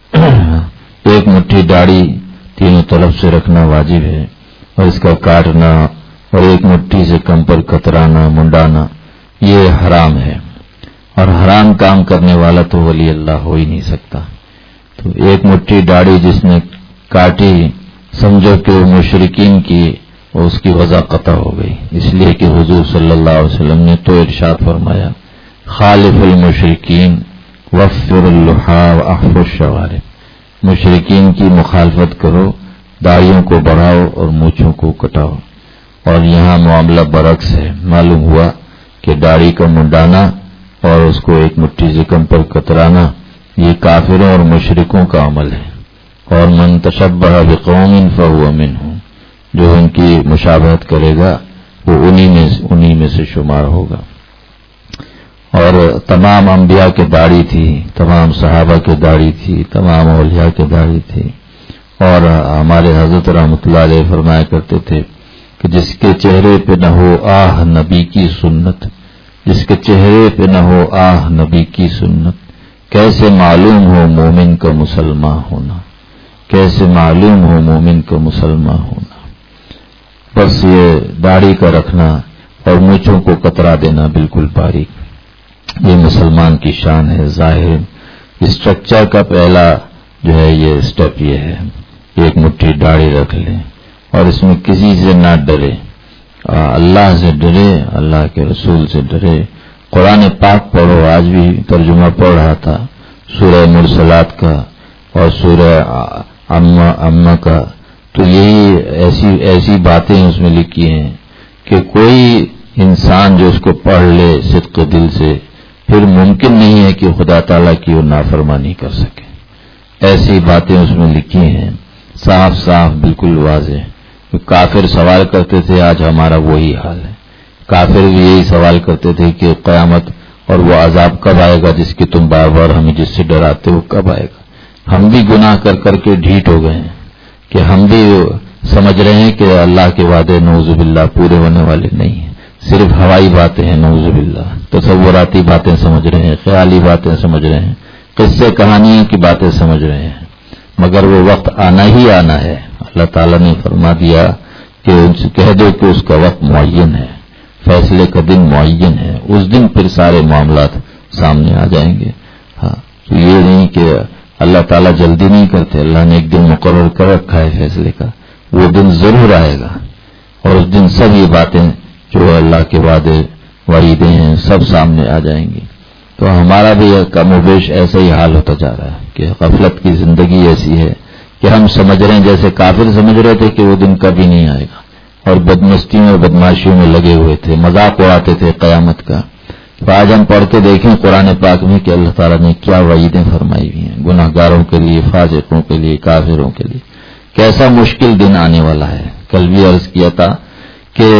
ایک مٹھی داڑھی تینوں طرف سے رکھنا واجب ہے، اور اس کا کاٹنا اور ایک مٹھی سے کم پر کترانا، منڈانا، یہ حرام ہے، اور حرام کام کرنے والا تو ولی اللہ ہو ہی نہیں سکتا۔ تو ایک مٹھی داڑھی جس نے کاٹی، سمجھو کہ وہ مشرکین کی اور اس کی وضع قطع ہو گئی، اس لیے کہ حضور صلی اللہ علیہ وسلم نے تو ارشاد فرمایا، خالف المشرکین وفر اللحا واحف الشوارب۔ مشرکین کی مخالفت کرو، داڑھیوں کو بڑھاؤ اور مونچھوں کو کٹاؤ۔ اور یہاں معاملہ برعکس ہے، معلوم ہوا کہ داڑھی کا منڈانا اور اس کو ایک مٹھی سے کم پر کترانا یہ کافروں اور مشرکوں کا عمل ہے، اور من تشبہ بقوم فہو منہم، جو ان کی مشابہت کرے گا وہ انہی میں انہی میں سے شمار ہوگا۔ اور تمام انبیاء کے داڑھی تھی، تمام صحابہ کے داڑھی تھی، تمام اولیاء کے داڑھی تھی، اور ہمارے حضرت رحمۃ اللہ علیہ فرمایا کرتے تھے کہ جس کے چہرے پہ نہ ہو آہ نبی کی سنت، جس کے چہرے پہ نہ ہو آہ نبی کی سنت، کیسے معلوم ہو مومن کا مسلمان ہونا، کیسے معلوم ہو مومن کا مسلمان ہونا. بس یہ داڑھی کا رکھنا اور مونچھوں کو کترا دینا بالکل باریک، یہ مسلمان کی شان ہے. ظاہر اسٹرکچر کا پہلا جو ہے یہ اسٹیپ یہ ہے، ایک مٹھی داڑھی رکھ لیں اور اس میں کسی سے نہ ڈرے، اللہ سے ڈرے، اللہ کے رسول سے ڈرے. قرآن پاک پڑھو، آج بھی ترجمہ پڑھ رہا تھا سورہ مرسلات کا اور سورہ اما کا، تو یہی ایسی ایسی باتیں اس میں لکھی ہیں کہ کوئی انسان جو اس کو پڑھ لے صدق دل سے، پھر ممکن نہیں ہے کہ خدا تعالیٰ کی وہ نافرمانی کر سکے. ایسی باتیں اس میں لکھی ہیں صاف صاف بالکل واضح. کافر سوال کرتے تھے، آج ہمارا وہی حال ہے. کافر بھی یہی سوال کرتے تھے کہ قیامت اور وہ عذاب کب آئے گا جس کی تم بار بار ہمیں جس سے ڈراتے ہو، کب آئے گا. ہم بھی گناہ کر کر کے ڈھیٹ ہو گئے ہیں کہ ہم بھی سمجھ رہے ہیں کہ اللہ کے وعدے نعوذ باللہ پورے ہونے والے نہیں ہیں، صرف ہوائی باتیں ہیں. نعوذ باللہ تصوراتی باتیں سمجھ رہے ہیں، خیالی باتیں سمجھ رہے ہیں، قصے کہانیوں کی باتیں سمجھ رہے ہیں. مگر وہ وقت آنا ہی آنا ہے. اللہ تعالیٰ نے فرما دیا کہ ان سے کہہ دو کہ اس کا وقت معین ہے، فیصلے کا دن معین ہے. اس دن پھر سارے معاملات سامنے آ جائیں گے. ہاں، تو یہ نہیں کہ اللہ تعالیٰ جلدی نہیں کرتے، اللہ نے ایک دن مقرر کر رکھا ہے فیصلے کا، وہ دن ضرور آئے گا اور اس دن سب یہ باتیں جو اللہ کے وعدے وعیدیں ہیں سب سامنے آ جائیں گی. تو ہمارا بھی کم و بیش ایسا ہی حال ہوتا جا رہا ہے کہ غفلت کی زندگی ایسی ہے کہ ہم سمجھ رہے ہیں جیسے کافر سمجھ رہے تھے کہ وہ دن کبھی نہیں آئے گا، اور بدمستیوں اور بدماشیوں میں لگے ہوئے تھے، مذاق اڑاتے تھے قیامت کا. تو آج ہم پڑھ کے دیکھیں قرآن پاک میں کہ اللہ تعالیٰ نے کیا وعیدیں فرمائی ہوئی ہیں گناہ گاروں کے لیے، فاسقوں کے لیے، کافروں کے لیے. کیسا مشکل دن آنے والا ہے. کل بھی عرض کیا تھا کہ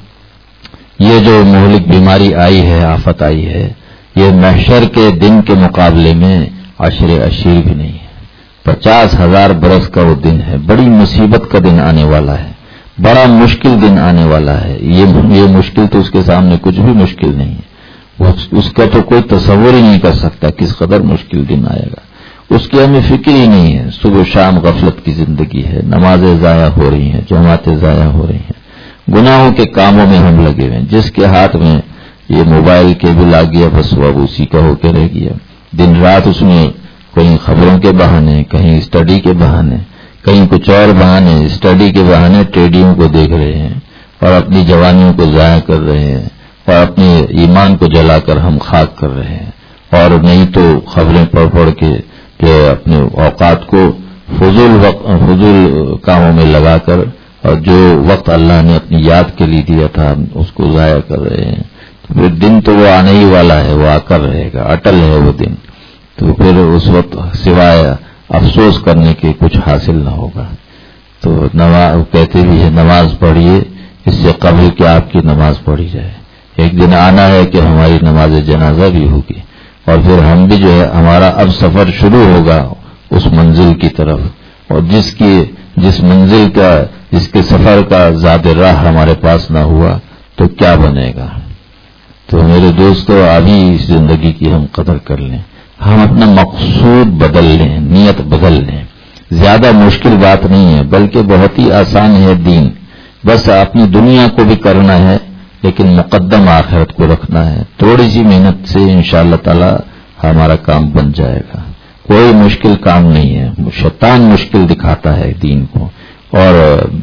یہ جو مہلک بیماری آئی ہے، آفت آئی ہے، یہ محشر کے دن کے مقابلے میں عشر عشیر بھی نہیں ہے. پچاس ہزار برس کا وہ دن ہے. بڑی مصیبت کا دن آنے والا ہے، بڑا مشکل دن آنے والا ہے. یہ یہ مشکل تو اس کے سامنے کچھ بھی مشکل نہیں ہے. اس کا تو کوئی تصور ہی نہیں کر سکتا کس قدر مشکل دن آئے گا. اس کی ہمیں فکر ہی نہیں ہے. صبح شام غفلت کی زندگی ہے، نمازیں ضائع ہو رہی ہیں، جماعتیں ضائع ہو رہی ہیں، گناہوں کے کاموں میں ہم لگے ہوئے ہیں. جس کے ہاتھ میں یہ موبائل کیبل آ گیا بس وہ اب اسی کا ہو کے رہ گیا. دن رات اس میں کہیں خبروں کے بہانے، کہیں اسٹڈی کے بہانے، کہیں کچھ اور بہانے، اسٹڈی کے بہانے ٹریڈیوں کو دیکھ رہے ہیں اور اپنی جوانیوں کو ضائع کر رہے ہیں اور اپنے ایمان کو جلا کر ہم خاک کر رہے ہیں. اور نہیں تو خبریں پڑھ پڑھ کے کہ اپنے اوقات کو فضول وقت فضول کاموں میں لگا کر اور جو وقت اللہ نے اپنی یاد کے لیے دیا تھا اس کو ضائع کر رہے ہیں. تو پھر دن تو وہ آنے ہی والا ہے، وہ آ کر رہے گا، اٹل ہے وہ دن. تو پھر اس وقت سوائے افسوس کرنے کے کچھ حاصل نہ ہوگا. تو نماز کہتے بھی ہے نماز پڑھیے اس سے قبل کہ آپ کی نماز پڑھی جائے. ایک دن آنا ہے کہ ہماری نماز جنازہ بھی ہوگی اور پھر ہم بھی جو ہے ہمارا اب سفر شروع ہوگا اس منزل کی طرف، اور جس کی جس منزل کا جس کے سفر کا زاد راہ ہمارے پاس نہ ہوا تو کیا بنے گا. تو میرے دوستو ابھی اس زندگی کی ہم قدر کر لیں، ہم اپنا مقصود بدل لیں، نیت بدل لیں. زیادہ مشکل بات نہیں ہے بلکہ بہت ہی آسان ہے دین. بس اپنی دنیا کو بھی کرنا ہے لیکن مقدم آخرت کو رکھنا ہے. تھوڑی سی محنت سے انشاءاللہ تعالی ہمارا کام بن جائے گا. کوئی مشکل کام نہیں ہے. شیطان مشکل دکھاتا ہے دین کو اور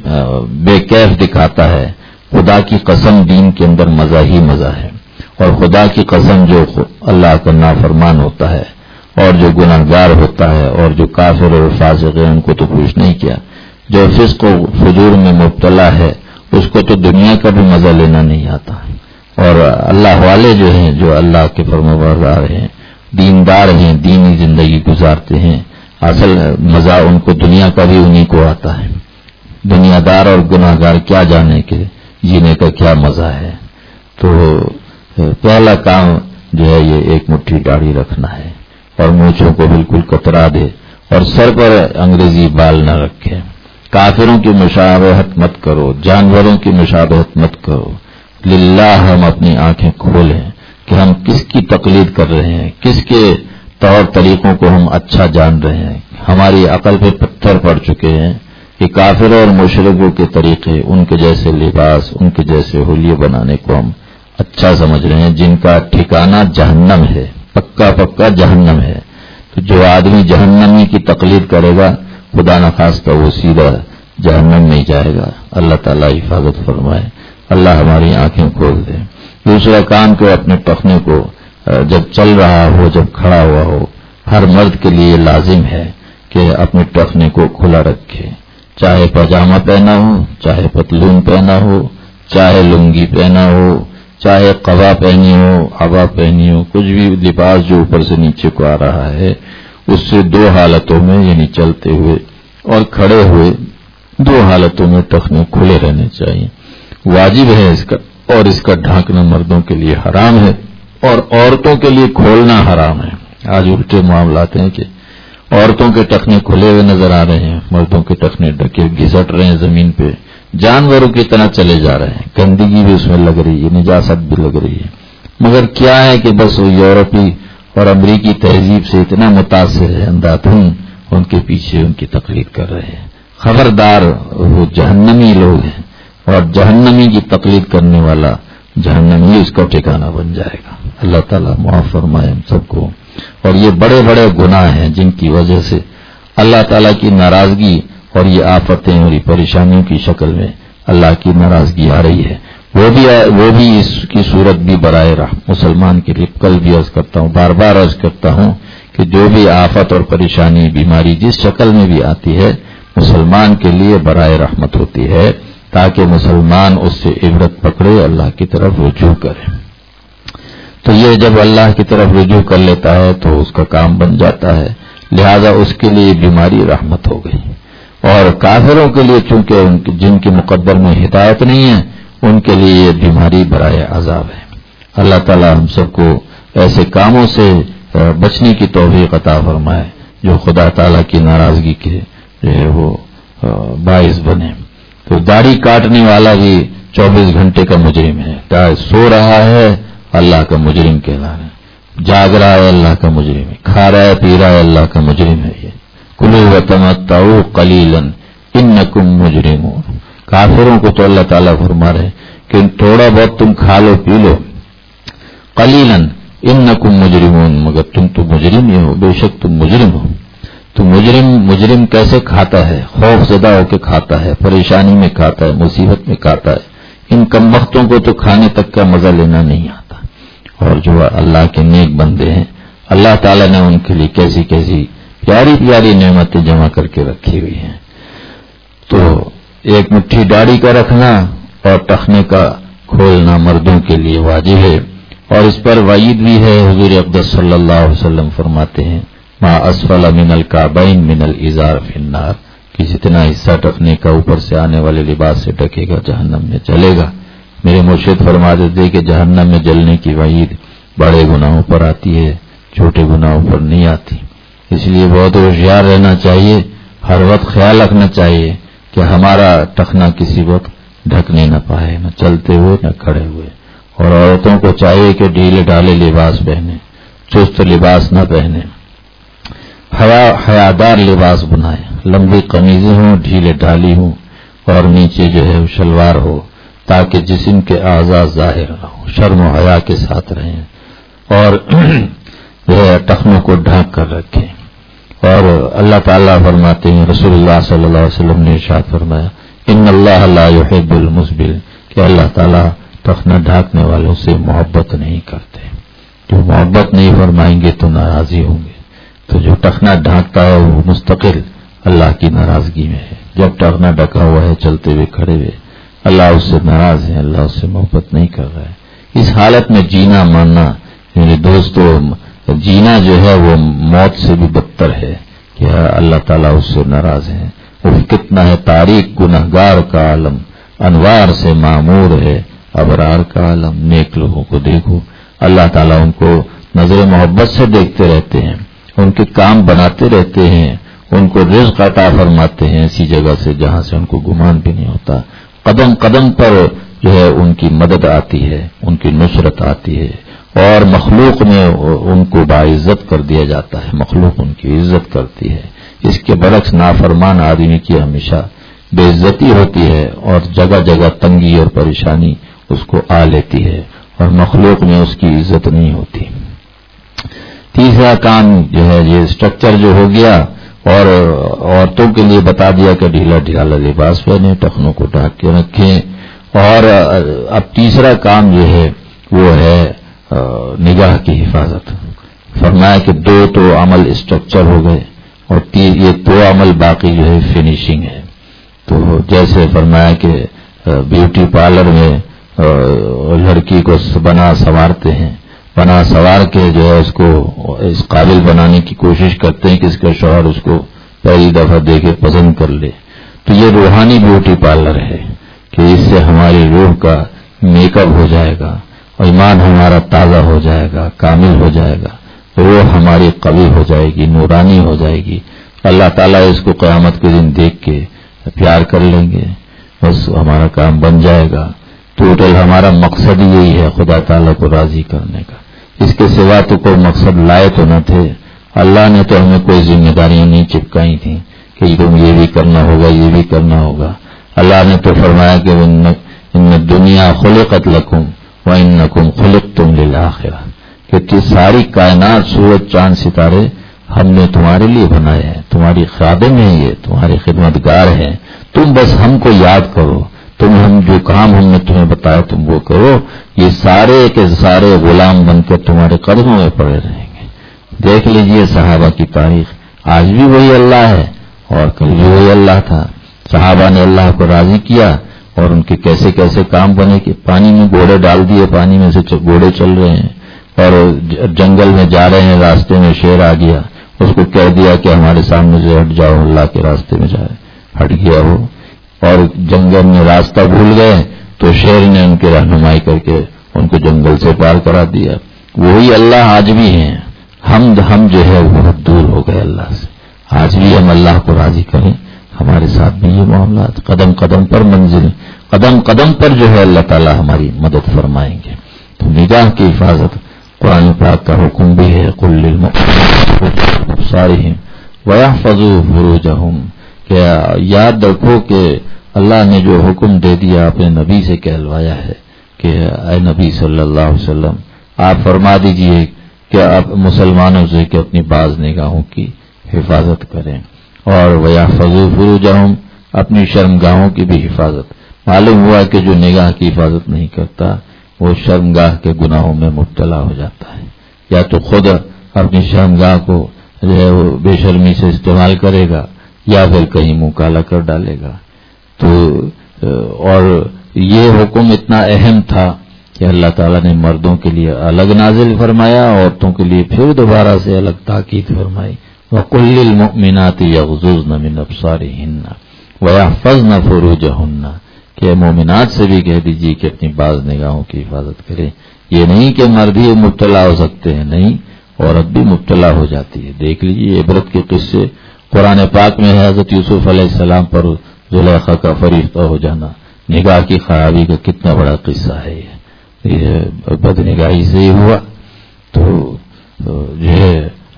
بے کیف دکھاتا ہے. خدا کی قسم دین کے اندر مزہ ہی مزہ ہے. اور خدا کی قسم جو اللہ کا نافرمان ہوتا ہے اور جو گناہ گار ہوتا ہے اور جو کافر اور فاسق ہے ان کو تو کچھ نہیں کیا. جو فسق و فجور میں مبتلا ہے اس کو تو دنیا کا بھی مزہ لینا نہیں آتا. اور اللہ والے جو ہیں جو اللہ کے فرمانبردار ہیں، دیندار ہیں، دینی زندگی گزارتے ہیں، اصل مزہ ان کو دنیا کا بھی انہی کو آتا ہے. دنیا دار اور گناہ گار کیا جانے کے جینے کا کیا مزہ ہے. تو پہلا کام جو ہے یہ ایک مٹھی داڑھی رکھنا ہے اور مونچھوں کو بالکل کترا دے اور سر پر انگریزی بال نہ رکھے. کافروں کی مشابہت مت کرو، جانوروں کی مشابہت مت کرو. للہ ہم اپنی آنکھیں کھولیں کہ ہم کس کی تقلید کر رہے ہیں، کس کے طور طریقوں کو ہم اچھا جان رہے ہیں، ہماری عقل پہ پتھر پڑ چکے ہیں کہ کافروں اور مشرکوں کے طریقے، ان کے جیسے لباس، ان کے جیسے حلیے بنانے کو ہم اچھا سمجھ رہے ہیں، جن کا ٹھکانہ جہنم ہے، پکا پکا جہنم ہے. تو جو آدمی جہنمی کی تقلید کرے گا خدا نخواستہ وہ سیدھا جہنم میں جائے گا. اللہ تعالیٰ حفاظت فرمائے، اللہ ہماری آنکھیں کھول دے. دوسرا کام کہ اپنے ٹخنے کو جب چل رہا ہو، جب کھڑا ہوا ہو، ہر مرد کے لیے لازم ہے کہ اپنے ٹخنے کو کھلا رکھے، چاہے پاجامہ پہنا ہو، چاہے پتلون پہنا ہو، چاہے لنگی پہنا ہو، چاہے قبا پہنی ہو، عبا پہنی ہو، کچھ بھی لباس جو اوپر سے نیچے کو آ رہا ہے، اس سے دو حالتوں میں یعنی چلتے ہوئے اور کھڑے ہوئے دو حالتوں میں ٹخنے کھلے رہنے چاہیے. واجب ہے اس کا، اور اس کا ڈھانکنا مردوں کے لیے حرام ہے اور عورتوں کے لیے کھولنا حرام ہے. آج الٹے معاملات ہیں کہ عورتوں کے ٹخنے کھلے ہوئے نظر آ رہے ہیں، مردوں کے ٹخنے ڈھکے گھسٹ رہے ہیں زمین پہ، جانوروں کی طرح چلے جا رہے ہیں. گندگی بھی اس میں لگ رہی ہے، نجاست بھی لگ رہی ہے. مگر کیا ہے کہ بس وہ یورپی اور امریکی تہذیب سے اتنا متاثر ہے، اندھاتھن ان کے پیچھے ان کی تقلید کر رہے ہیں. خبردار، وہ جہنمی لوگ ہیں اور جہنمی کی تقلید کرنے والا جہنمی اس کا ٹھکانہ بن جائے گا. اللہ تعالیٰ معاف فرمائے ہم سب کو. اور یہ بڑے بڑے گناہ ہیں جن کی وجہ سے اللہ تعالیٰ کی ناراضگی اور یہ آفتیں اور یہ پریشانیوں کی شکل میں اللہ کی ناراضگی آ رہی ہے. وہ بھی وہ بھی اس کی صورت بھی برائے راہ مسلمان کے لیے کل بھی عرض کرتا ہوں، بار بار عرض کرتا ہوں کہ جو بھی آفت اور پریشانی بیماری جس شکل میں بھی آتی ہے مسلمان کے لیے برائے رحمت ہوتی ہے، تاکہ مسلمان اس سے عبرت پکڑے، اللہ کی طرف رجوع کرے. تو یہ جب اللہ کی طرف رجوع کر لیتا ہے تو اس کا کام بن جاتا ہے، لہذا اس کے لیے بیماری رحمت ہو گئی. اور کافروں کے لیے چونکہ جن کے مقدر میں ہدایت نہیں ہے ان کے لیے یہ بیماری برائے عذاب ہے. اللہ تعالی ہم سب کو ایسے کاموں سے بچنے کی توفیق عطا فرمائے جو خدا تعالی کی ناراضگی کے جو ہے وہ باعث بنے. تو داڑھی کاٹنے والا بھی چوبیس گھنٹے کا مجرم ہے، سو رہا ہے اللہ کا مجرم کہلا رہا ہے، جاگ رہا ہے اللہ کا مجرم ہے، کھا رہا ہے پی رہا ہے اللہ کا مجرم ہے. یہ کلوا وتمتعوا قلیلا انکم مجرمون. کافروں کو تو اللہ تعالیٰ فرما رہے کہ تھوڑا بہت تم کھا لو پی لو، قلیلا انکم مجرمون، مگر تم تو مجرم ہی ہو، بے شک تم مجرم ہو. تو مجرم مجرم کیسے کھاتا ہے؟ خوف زدہ ہو کے کھاتا ہے، پریشانی میں کھاتا ہے، مصیبت میں کھاتا ہے. ان کم بختوں کو تو کھانے تک کا مزہ لینا نہیں آتا. اور جو اللہ کے نیک بندے ہیں اللہ تعالیٰ نے ان کے لیے کیسی کیسی پیاری پیاری نعمتیں جمع کر کے رکھی ہوئی ہیں. تو ایک مٹھی داڑھی کا رکھنا اور ٹخنے کا کھولنا مردوں کے لیے واجب ہے. اور اس پر وعید بھی ہے. حضور اقدس صلی اللہ علیہ وسلم فرماتے ہیں ما اسفل من الکعبین من الازار فی النار، کہ جتنا حصہ ٹخنے کا اوپر سے آنے والے لباس سے ڈھکے گا جہنم میں جلے گا. میرے مرشد فرما دیتے کہ جہنم میں جلنے کی وعید بڑے گناہوں پر آتی ہے، چھوٹے گناہوں پر نہیں آتی. اس لیے بہت ہوشیار رہنا چاہیے، ہر وقت خیال رکھنا چاہیے کہ ہمارا ٹخنا کسی وقت ڈھکنے نہ پائے، نہ چلتے ہوئے نہ کھڑے ہوئے. اور عورتوں کو چاہیے کہ ڈھیلے ڈھالے لباس پہنے، چست لباس نہ پہنے، حیا حیادار لباس بنائے، لمبی قمیضیں ہوں، ڈھیلے ڈھالی ہوں اور نیچے جو ہے شلوار ہو، تاکہ جسم کے اعضاء ظاہر نہ ہو، شرم و حیا کے ساتھ رہیں اور جو ہے ٹخنوں کو ڈھانک کر رکھیں. اور اللہ تعالیٰ فرماتے ہیں، رسول اللہ صلی اللہ علیہ وسلم نے ارشاد فرمایا ان اللہ لا يحب المسبل، کہ اللہ تعالیٰ ٹخنا ڈھانکنے والوں سے محبت نہیں کرتے. جو محبت نہیں فرمائیں گے تو ناراضی ہوں گے. تو جو ٹخنا ڈھانکتا ہے وہ مستقل اللہ کی ناراضگی میں ہے. جب ٹخنا ڈھکا ہوا ہے چلتے ہوئے کھڑے ہوئے اللہ اس سے ناراض ہے، اللہ اس سے محبت نہیں کر رہا ہے. اس حالت میں جینا ماننا میرے دوستو، جینا جو ہے وہ موت سے بھی بدتر ہے کہ اللہ تعالیٰ اس سے ناراض ہے. وہ کتنا ہے تاریک گنہگار کا عالم، انوار سے معمور ہے ابرار کا عالم. نیک لوگوں کو دیکھو، اللہ تعالیٰ ان کو نظر محبت سے دیکھتے رہتے ہیں، ان کے کام بناتے رہتے ہیں، ان کو رزق عطا فرماتے ہیں ایسی جگہ سے جہاں سے ان کو گمان بھی نہیں ہوتا. قدم قدم پر جو ہے ان کی مدد آتی ہے، ان کی نصرت آتی ہے اور مخلوق میں ان کو باعزت کر دیا جاتا ہے، مخلوق ان کی عزت کرتی ہے. اس کے برعکس نافرمان آدمی کی ہمیشہ بے عزتی ہوتی ہے اور جگہ جگہ تنگی اور پریشانی اس کو آ لیتی ہے اور مخلوق میں اس کی عزت نہیں ہوتی. تیسرا کام جو ہے یہ اسٹرکچر جو ہو گیا، اور عورتوں کے لیے بتا دیا کہ ڈھیلا ڈھالا لباس پہنے، ٹخنوں کو ڈھانک کے رکھیں. اور اب تیسرا کام جو ہے وہ ہے نگاہ کی حفاظت. فرمایا کہ دو تو عمل اسٹرکچر ہو گئے اور یہ دو عمل باقی جو ہے فنیشنگ ہے. تو جیسے فرمایا کہ بیوٹی پارلر میں لڑکی کو بنا سنوارتے ہیں، بنا سنوار کے جو ہے اس کو اس قابل بنانے کی کوشش کرتے ہیں کہ اس کا شوہر اس کو پہلی دفعہ دیکھے پسند کر لے. تو یہ روحانی بیوٹی پارلر ہے کہ اس سے ہماری روح کا میک اپ ہو جائے گا، ایمان ہمارا تازہ ہو جائے گا، کامل ہو جائے گا، روح ہماری قوی ہو جائے گی، نورانی ہو جائے گی. اللہ تعالیٰ اس کو قیامت کے دن دیکھ کے پیار کر لیں گے، بس ہمارا کام بن جائے گا. ٹوٹل ہمارا مقصد یہی ہے خدا تعالیٰ کو راضی کرنے کا. اس کے سوا تو کوئی مقصد لائے تو نہ تھے. اللہ نے تو ہمیں کوئی ذمہ داریاں نہیں چپکائی تھیں کہ تم یہ بھی کرنا ہوگا یہ بھی کرنا ہوگا. اللہ نے تو فرمایا کہ ان دنیا خلقت لکم وانکم خلقتم للآخرہ، کہ ساری کائنات سورج چاند ستارے ہم نے تمہارے لیے بنائے ہیں، تمہاری خادم ہیں، یہ تمہارے خدمتگار ہیں. تم بس ہم کو یاد کرو، تم ہم جو کام ہم نے تمہیں بتایا تم وہ کرو. یہ سارے کے سارے غلام بن کر تمہارے قدموں میں پڑے رہیں گے. دیکھ لیجئے صحابہ کی تاریخ، آج بھی وہی اللہ ہے اور کل بھی وہی اللہ تھا. صحابہ نے اللہ کو راضی کیا اور ان کے کیسے کیسے کام بنے کہ پانی میں گھوڑے ڈال دیے، پانی میں سے گھوڑے چل رہے ہیں اور جنگل میں جا رہے ہیں، راستے میں شیر آ گیا، اس کو کہہ دیا کہ ہمارے سامنے سے ہٹ جاؤ، اللہ کے راستے میں جائے، ہٹ گیا وہ. اور جنگل میں راستہ بھول گئے تو شیر نے ان کی رہنمائی کر کے ان کو جنگل سے پار کرا دیا. وہی اللہ آج بھی ہیں. ہم ہم جو ہے بہت دور ہو گئے اللہ سے. آج بھی ہم اللہ کو راضی کریں، ہمارے ساتھ بھی یہ معاملات قدم قدم پر منزل قدم قدم پر جو ہے اللہ تعالی ہماری مدد فرمائیں گے. تو نگاہ کی حفاظت قرآن پاک کا حکم بھی ہے، قل للمؤمنین ابصارہم ویحفظوا فروجہم، کہ یاد رکھو کہ اللہ نے جو حکم دے دیا اپنے نبی سے کہلوایا ہے کہ اے نبی صلی اللہ علیہ وسلم آپ فرما دیجئے کہ آپ مسلمانوں سے کہ اپنی بعض نگاہوں کی حفاظت کریں، اور ویحفظوا فروجہم، اپنی شرمگاہوں کی بھی حفاظت. معلوم ہوا کہ جو نگاہ کی حفاظت نہیں کرتا وہ شرمگاہ کے گناہوں میں مبتلا ہو جاتا ہے، یا تو خود اپنی شرمگاہ کو جو ہے وہ بے شرمی سے استعمال کرے گا یا پھر کہیں منہ کالا کر ڈالے گا. تو اور یہ حکم اتنا اہم تھا کہ اللہ تعالیٰ نے مردوں کے لیے الگ نازل فرمایا، عورتوں کے لیے پھر دوبارہ سے الگ تاکید فرمائی. وَقُلْ لِلْمُؤْمِنَاتِ يَغْضُضْنَ مِنْ أَبْصَارِهِنَّ وَيَحْفَظْنَ فُرُوجَهُنَّ، کہ مومنات سے بھی کہہ دیجیے کہ اپنی بعض نگاہوں کی حفاظت کریں. یہ نہیں کہ مرد ہی مبتلا ہو سکتے ہیں، نہیں، عورت بھی مبتلا ہو جاتی ہے. دیکھ لیجیے عبرت کے قصے قرآن پاک میں ہے. حضرت یوسف علیہ السلام پر زلیخا کا فریفتہ ہو جانا، نگاہ کی خرابی کا کتنا بڑا قصہ ہے. یہ بد نگاہی سے ہی ہوا. تو جو ہے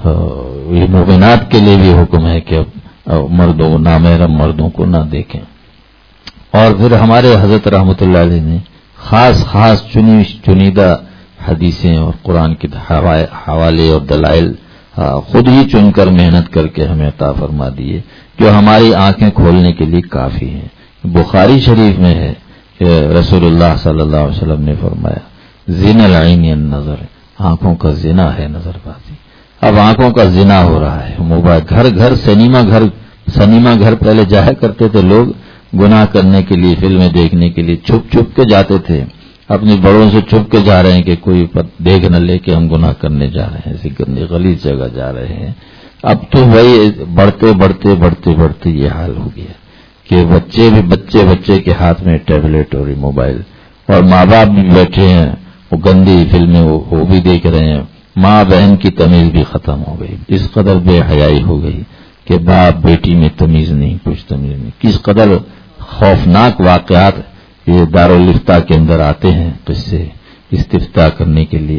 یہ مومنات کے لیے بھی حکم ہے کہ مردوں نامحرم مردوں کو نہ دیکھیں. اور پھر ہمارے حضرت رحمۃ اللہ علیہ نے خاص خاص چنی چنیدہ حدیثیں اور قرآن کے حوالے اور دلائل خود ہی چن کر محنت کر کے ہمیں عطا فرما دیے، جو ہماری آنکھیں کھولنے کے لیے کافی ہیں. بخاری شریف میں ہے کہ رسول اللہ صلی اللہ علیہ وسلم نے فرمایا زنا العین النظر، آنکھوں کا زنا ہے نظر بازی. اب آنکھوں کا زنا ہو رہا ہے. موبائل گھر گھر سنیما گھر سنیما گھر پہلے جایا کرتے تھے لوگ گناہ کرنے کے لیے، فلمیں دیکھنے کے لیے چھپ چھپ کے جاتے تھے. اپنے بڑوں سے چھپ کے جا رہے ہیں کہ کوئی دیکھ نہ لے کہ ہم گناہ کرنے جا رہے ہیں، ایسی گندی غلیظ جگہ جا رہے ہیں. اب تو وہی بڑھتے بڑھتے بڑھتے بڑھتے یہ حال ہو گیا کہ بچے بھی بچے بچے کے ہاتھ میں ٹیبلٹ اور موبائل، اور ماں باپ بھی بیٹھے ہیں وہ گندی فلمیں وہ بھی دیکھ رہے ہیں. ماں بہن کی تمیز بھی ختم ہو گئی. اس قدر بے حیائی ہو گئی کہ باپ بیٹی میں تمیز نہیں، کچھ تمیز نہیں. کس قدر خوفناک واقعات یہ دارالفتہ کے اندر آتے ہیں قصے استفتاء کرنے کے لیے.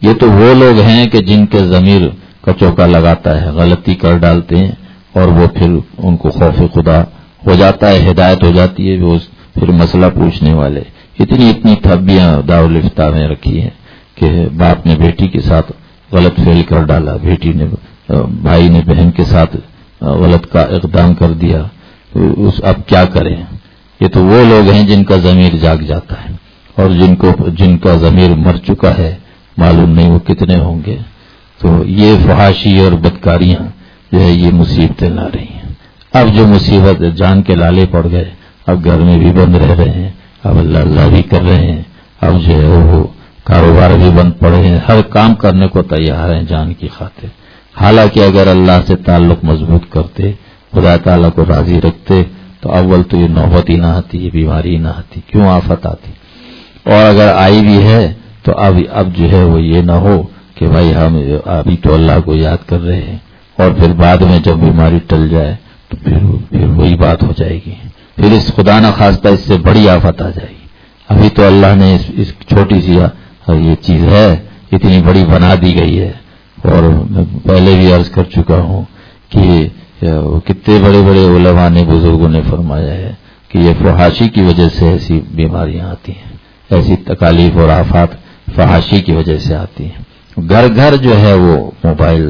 یہ تو وہ لوگ ہیں کہ جن کے ضمیر کا چوکا لگاتا ہے، غلطی کر ڈالتے ہیں اور وہ پھر ان کو خوف خدا ہو جاتا ہے، ہدایت ہو جاتی ہے، وہ پھر مسئلہ پوچھنے والے اتنی اتنی تھبیاں دارالفتہ میں رکھی ہیں کہ باپ نے بیٹی کے ساتھ غلط فعل کر ڈالا، بیٹی نے بھائی نے بہن کے ساتھ غلط کا اقدام کر دیا، اس اب کیا کریں؟ یہ تو وہ لوگ ہیں جن کا ضمیر جاگ جاتا ہے، اور جن کو جن کا ضمیر مر چکا ہے معلوم نہیں وہ کتنے ہوں گے۔ تو یہ فحاشی اور بدکاریاں جو ہے یہ مصیبتیں لا رہی ہیں۔ اب جو مصیبت جان کے لالے پڑ گئے، اب گھر میں بھی بند رہ رہے ہیں، اب اللہ اللہ بھی کر رہے ہیں، اب جو ہے وہ کاروبار بھی بند پڑے ہیں، ہر کام کرنے کو تیار ہیں جان کی خاطر۔ حالانکہ اگر اللہ سے تعلق مضبوط کرتے، خدا تعالیٰ کو راضی رکھتے تو اول تو یہ نوبت ہی نہ آتی، یہ بیماری نہ آتی، کیوں آفت آتی؟ اور اگر آئی بھی ہے تو اب اب جو ہے وہ یہ نہ ہو کہ بھائی ہم ابھی تو اللہ کو یاد کر رہے ہیں اور پھر بعد میں جب بیماری ٹل جائے تو پھر پھر وہی بات ہو جائے گی، پھر اس خدا نہ خواستہ اس سے بڑی آفت آ جائے گی۔ ابھی تو اللہ نے اس, اس چھوٹی سی یہ چیز ہے اتنی بڑی بنا دی گئی ہے، اور میں پہلے بھی عرض کر چکا ہوں کہ کتنے بڑے بڑے علماء نے بزرگوں نے فرمایا ہے کہ یہ فحاشی کی وجہ سے ایسی بیماریاں آتی ہیں، ایسی تکالیف اور آفات فحاشی کی وجہ سے آتی ہیں۔ گھر گھر جو ہے وہ موبائل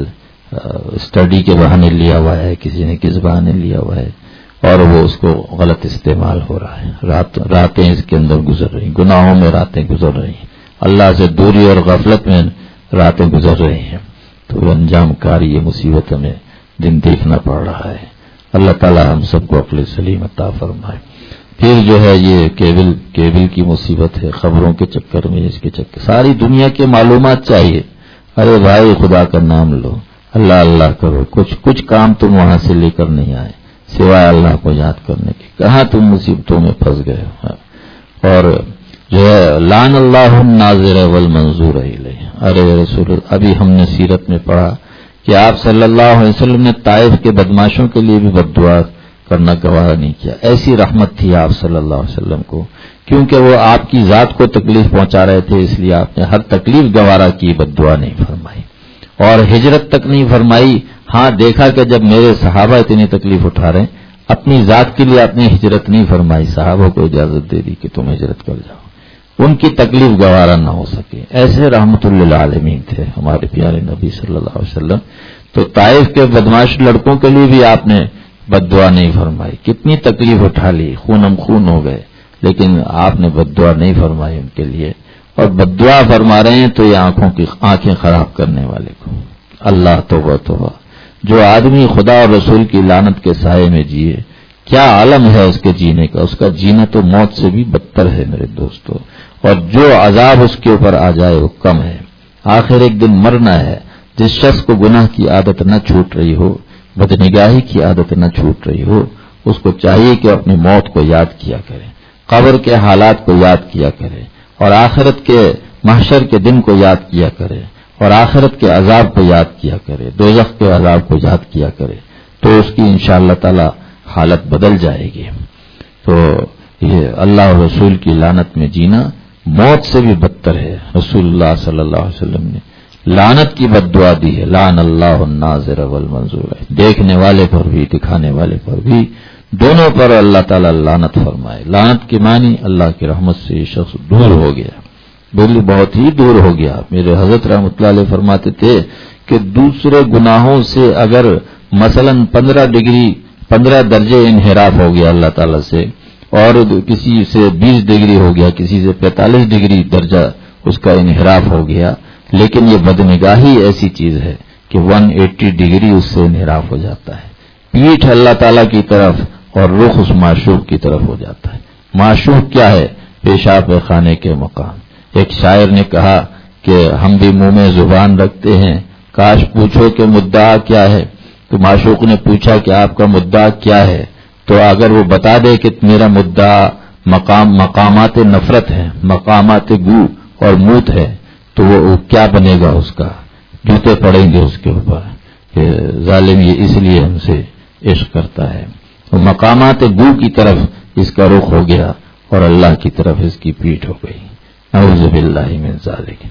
اسٹڈی کے بہانے لیا ہوا ہے، کسی نے کس بہانے لیا ہوا ہے، اور وہ اس کو غلط استعمال ہو رہا ہے، رات راتیں اس کے اندر گزر رہی، گناہوں میں راتیں گزر رہی ہیں، اللہ سے دوری اور غفلت میں راتیں گزر رہی ہیں، تو انجام کاری یہ مصیبت ہمیں دن دیکھنا پڑ رہا ہے۔ اللہ تعالی ہم سب کو عقل سلیم عطا فرمائے۔ پھر جو ہے یہ کیبل کیبل کی مصیبت ہے، خبروں کے چکر میں اس کے چکر ساری دنیا کے معلومات چاہیے، ارے بھائی خدا کا نام لو، اللہ اللہ کرو، کچھ کچھ کام تم وہاں سے لے کر نہیں آئے سوائے اللہ کو یاد کرنے کے، کہاں تم مصیبتوں میں پھنس گئے ہو۔ اور جو ہے لعن اللہ الناظر والمنظور الیہ، ارے رسول ابھی ہم نے سیرت میں پڑھا کہ آپ صلی اللہ علیہ وسلم نے طائف کے بدماشوں کے لیے بھی بد دعا کرنا گوارا نہیں کیا، ایسی رحمت تھی آپ صلی اللہ علیہ وسلم کو، کیونکہ وہ آپ کی ذات کو تکلیف پہنچا رہے تھے، اس لیے آپ نے ہر تکلیف گوارا کی، بد دعا نہیں فرمائی اور ہجرت تک نہیں فرمائی۔ ہاں دیکھا کہ جب میرے صحابہ اتنی تکلیف اٹھا رہے ہیں، اپنی ذات کے لیے اپنی ہجرت نہیں فرمائی، صحابہ کو اجازت دے دی کہ تم ہجرت کر جاؤ، ان کی تکلیف گوارا نہ ہو سکے، ایسے رحمت للعالمین تھے ہمارے پیارے نبی صلی اللہ علیہ وسلم۔ تو طائف کے بدماش لڑکوں کے لیے بھی آپ نے بد دعا نہیں فرمائی، کتنی تکلیف اٹھا لی، خونم خون ہو گئے، لیکن آپ نے بد دعا نہیں فرمائی ان کے لیے، اور بد دعا فرما رہے ہیں تو یہ آنکھوں کی آنکھیں خراب کرنے والے کو۔ اللہ توبہ توبہ، جو آدمی خدا اور رسول کی لعنت کے سائے میں جیے، کیا عالم ہے اس کے جینے کا، اس کا جینا تو موت سے بھی بدتر ہے میرے دوستو، اور جو عذاب اس کے اوپر آ جائے وہ کم ہے، آخر ایک دن مرنا ہے۔ جس شخص کو گناہ کی عادت نہ چھوٹ رہی ہو، بدنگاہی کی عادت نہ چھوٹ رہی ہو، اس کو چاہیے کہ اپنی موت کو یاد کیا کرے، قبر کے حالات کو یاد کیا کرے، اور آخرت کے محشر کے دن کو یاد کیا کرے، اور آخرت کے عذاب کو یاد کیا کرے، دوزخ کے عذاب کو یاد کیا کرے، تو اس کی انشاءاللہ تعالی حالت بدل جائے گی۔ تو یہ اللہ اور رسول کی لعنت میں جینا موت سے بھی بدتر ہے۔ رسول اللہ صلی اللہ علیہ وسلم نے لعنت کی بد دعا دی ہے، لعن اللہ الناظر والمنظور، دیکھنے والے پر بھی دکھانے والے پر بھی، دونوں پر اللہ تعالیٰ لعنت فرمائے۔ لعنت کے معنی اللہ کی رحمت سے یہ شخص دور ہو گیا، بلی بہت ہی دور ہو گیا۔ میرے حضرت رحمۃ اللہ علیہ فرماتے تھے کہ دوسرے گناہوں سے اگر مثلا پندرہ ڈگری پندرہ درجے انحراف ہو گیا اللہ تعالیٰ سے، اور کسی سے بیس ڈگری ہو گیا، کسی سے پینتالیس ڈگری درجہ اس کا انحراف ہو گیا، لیکن یہ بدنگاہی ایسی چیز ہے کہ ایک سو اسی ڈگری اس سے انحراف ہو جاتا ہے، پیٹھ اللہ تعالیٰ کی طرف اور رخ اس معشوق کی طرف ہو جاتا ہے۔ معشوق کیا ہے؟ پیشاب خانے کے مقام۔ ایک شاعر نے کہا کہ ہم بھی منہ میں زبان رکھتے ہیں، کاش پوچھو کہ مدعا کیا ہے، تو معشوق نے پوچھا کہ آپ کا مدعا کیا ہے، تو اگر وہ بتا دے کہ میرا مدعا مقام مقامات نفرت ہے، مقامات گو اور موت ہے، تو وہ کیا بنے گا، اس کا جوتے پڑیں گے اس کے اوپر کہ ظالم یہ اس لیے ہم سے عشق کرتا ہے۔ وہ مقامات گو کی طرف اس کا رخ ہو گیا اور اللہ کی طرف اس کی پیٹھ ہو گئی۔ اعوذ باللہ من ذالک۔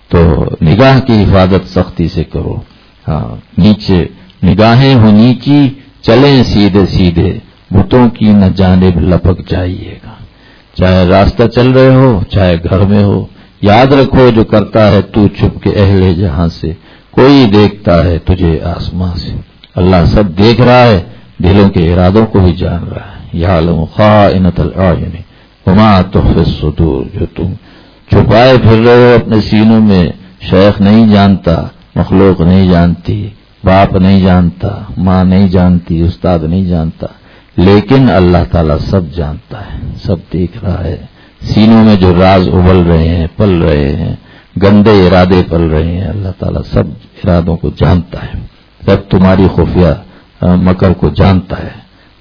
تو نگاہ کی حفاظت سختی سے کرو. ہاں نیچے نگاہیں ہو نیچی چلیں سیدھے سیدھے بتوں کی نہ جانب لپک جائیے گا. چاہے راستہ چل رہے ہو چاہے گھر میں ہو، یاد رکھو جو کرتا ہے تو چھپ کے اہل جہاں سے، کوئی دیکھتا ہے تجھے آسمان سے. اللہ سب دیکھ رہا ہے، دلوں کے ارادوں کو بھی جان رہا ہے. یعلم خائنۃ الاعین وما تخفی الصدور، جو تم چھپائے پھر رہے ہو اپنے سینوں میں، شیخ نہیں جانتا، مخلوق نہیں جانتی، باپ نہیں جانتا، ماں نہیں جانتی، استاد نہیں جانتا، لیکن اللہ تعالیٰ سب جانتا ہے، سب دیکھ رہا ہے. سینوں میں جو راز ابل رہے ہیں، پل رہے ہیں، گندے ارادے پل رہے ہیں، اللہ تعالیٰ سب ارادوں کو جانتا ہے، سب تمہاری خفیہ مکر کو جانتا ہے.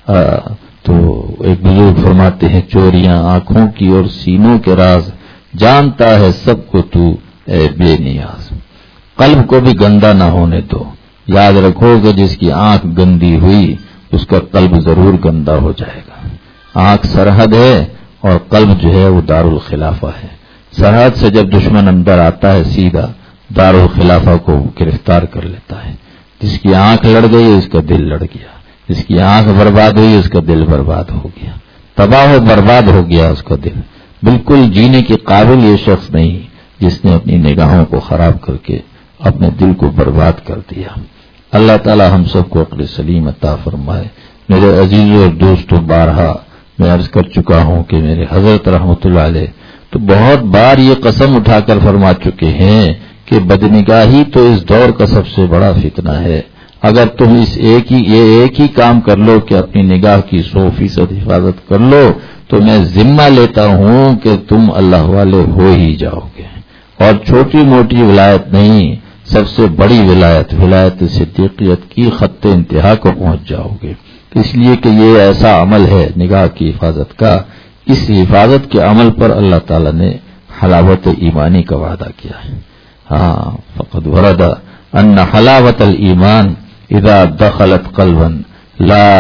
تو ایک بزرگ فرماتے ہیں چوریاں آنکھوں کی اور سینوں کے راز جانتا ہے سب کو تو اے بے نیاز. قلب کو بھی گندا نہ ہونے دو. یاد رکھو کہ جس کی آنکھ گندی ہوئی اس کا قلب ضرور گندا ہو جائے گا. آنکھ سرحد ہے اور قلب جو ہے وہ دارالخلافہ ہے. سرحد سے جب دشمن اندر آتا ہے سیدھا دارالخلافہ کو گرفتار کر لیتا ہے. جس کی آنکھ لڑ گئی اس کا دل لڑ گیا، جس کی آنکھ برباد ہوئی اس کا دل برباد ہو گیا، تباہ و برباد ہو گیا اس کا دل. بالکل جینے کے قابل یہ شخص نہیں جس نے اپنی نگاہوں کو خراب کر کے اپنے دل کو برباد کر دیا. اللہ تعالی ہم سب کو عقل سلیم عطا فرمائے. میرے عزیزوں اور دوستوں، بارہا میں عرض کر چکا ہوں کہ میرے حضرت رحمۃ اللہ علیہ تو بہت بار یہ قسم اٹھا کر فرما چکے ہیں کہ بدنگاہی تو اس دور کا سب سے بڑا فتنہ ہے. اگر تم اس ایک ہی یہ ایک ہی کام کر لو کہ اپنی نگاہ کی سو فیصد حفاظت کر لو تو میں ذمہ لیتا ہوں کہ تم اللہ والے ہو ہی جاؤ گے. اور چھوٹی موٹی ولایت نہیں، سب سے بڑی ولایت ولایت صدیقیت کی خط انتہا کو پہنچ جاؤ گے. اس لیے کہ یہ ایسا عمل ہے نگاہ کی حفاظت کا، اس حفاظت کے عمل پر اللہ تعالی نے حلاوت ایمانی کا وعدہ کیا ہے. ہاں فقد ورد ان حلاوت الایمان اذا دخلت قلبا لا,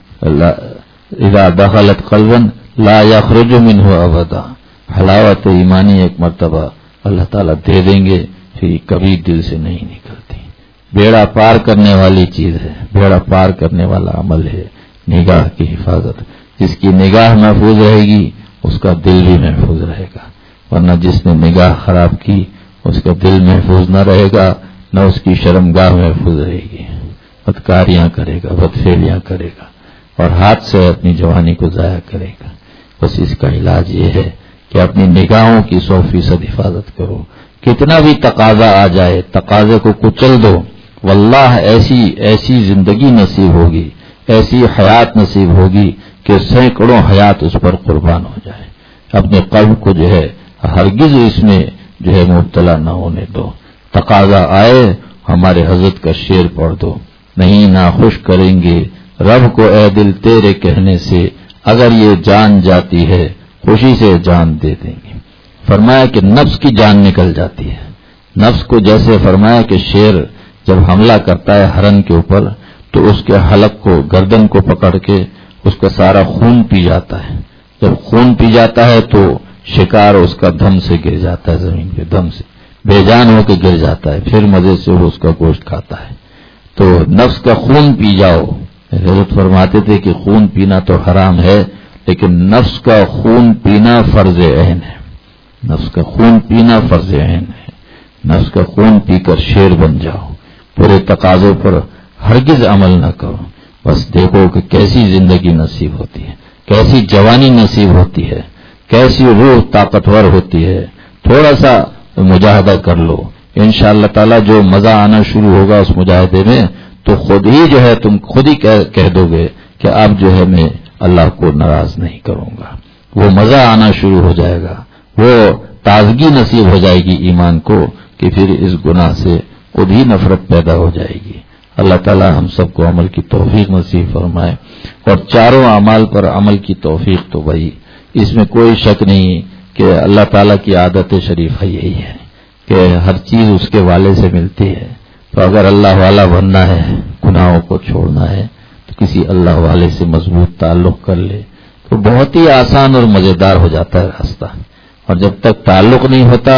لا اذا دخلت قلبا لا يخرج منه ابدا. حلاوت ایمانی ایک مرتبہ اللہ تعالیٰ دے دیں گے پھر کبھی دل سے نہیں نکلتی. بیڑا پار کرنے والی چیز ہے، بیڑا پار کرنے والا عمل ہے نگاہ کی حفاظت. جس کی نگاہ محفوظ رہے گی اس کا دل بھی محفوظ رہے گا، ورنہ جس نے نگاہ خراب کی اس کا دل محفوظ نہ رہے گا، نہ اس کی شرمگاہ محفوظ رہے گی، بدکاریاں کرے گا، بدفعلیاں کرے گا اور ہاتھ سے اپنی جوانی کو ضائع کرے گا. بس اس کا علاج یہ ہے کہ اپنی نگاہوں کی سو فیصد حفاظت کرو. کتنا بھی تقاضا آ جائے تقاضے کو کچل دو. واللہ ایسی ایسی زندگی نصیب ہوگی، ایسی حیات نصیب ہوگی کہ سینکڑوں حیات اس پر قربان ہو جائے. اپنے قلب کو جو ہے ہرگز اس میں جو ہے مبتلا نہ ہونے دو. تقاضا آئے ہمارے حضرت کا شعر پڑھ دو، نہیں ناخوش کریں گے رب کو اے دل تیرے کہنے سے، اگر یہ جان جاتی ہے خوشی سے جان دے دیں گے. فرمایا کہ نفس کی جان نکل جاتی ہے. نفس کو جیسے فرمایا کہ شیر جب حملہ کرتا ہے ہرن کے اوپر تو اس کے حلق کو گردن کو پکڑ کے اس کا سارا خون پی جاتا ہے. جب خون پی جاتا ہے تو شکار اس کا دم سے گر جاتا ہے، زمین پہ دم سے بے جان ہو کے گر جاتا ہے، پھر مزے سے وہ اس کا گوشت کھاتا ہے. تو نفس کا خون پی جاؤ. حضرت فرماتے تھے کہ خون پینا تو حرام ہے لیکن نفس کا خون پینا فرض عین ہے. نفس کا خون پینا فرض عین ہے. نفس کا خون پی کر شیر بن جاؤ. پورے تقاضوں پر ہرگز عمل نہ کرو. بس دیکھو کہ کیسی زندگی نصیب ہوتی ہے، کیسی جوانی نصیب ہوتی ہے، کیسی روح طاقتور ہوتی ہے. تھوڑا سا مجاہدہ کر لو، انشاءاللہ تعالی جو مزہ آنا شروع ہوگا اس مجاہدے میں تو خود ہی جو ہے تم خود ہی کہہ دو گے کہ اب جو ہے میں اللہ کو ناراض نہیں کروں گا. وہ مزہ آنا شروع ہو جائے گا، وہ تازگی نصیب ہو جائے گی ایمان کو کہ پھر اس گناہ سے خود ہی نفرت پیدا ہو جائے گی. اللہ تعالی ہم سب کو عمل کی توفیق نصیب فرمائے. اور چاروں اعمال پر عمل کی توفیق تو بھائی اس میں کوئی شک نہیں کہ اللہ تعالیٰ کی عادت شریفہ یہی ہے کہ ہر چیز اس کے والے سے ملتی ہے. تو اگر اللہ والا بننا ہے، گناہوں کو چھوڑنا ہے تو کسی اللہ والے سے مضبوط تعلق کر لے تو بہت ہی آسان اور مزیدار ہو جاتا ہے راستہ. اور جب تک تعلق نہیں ہوتا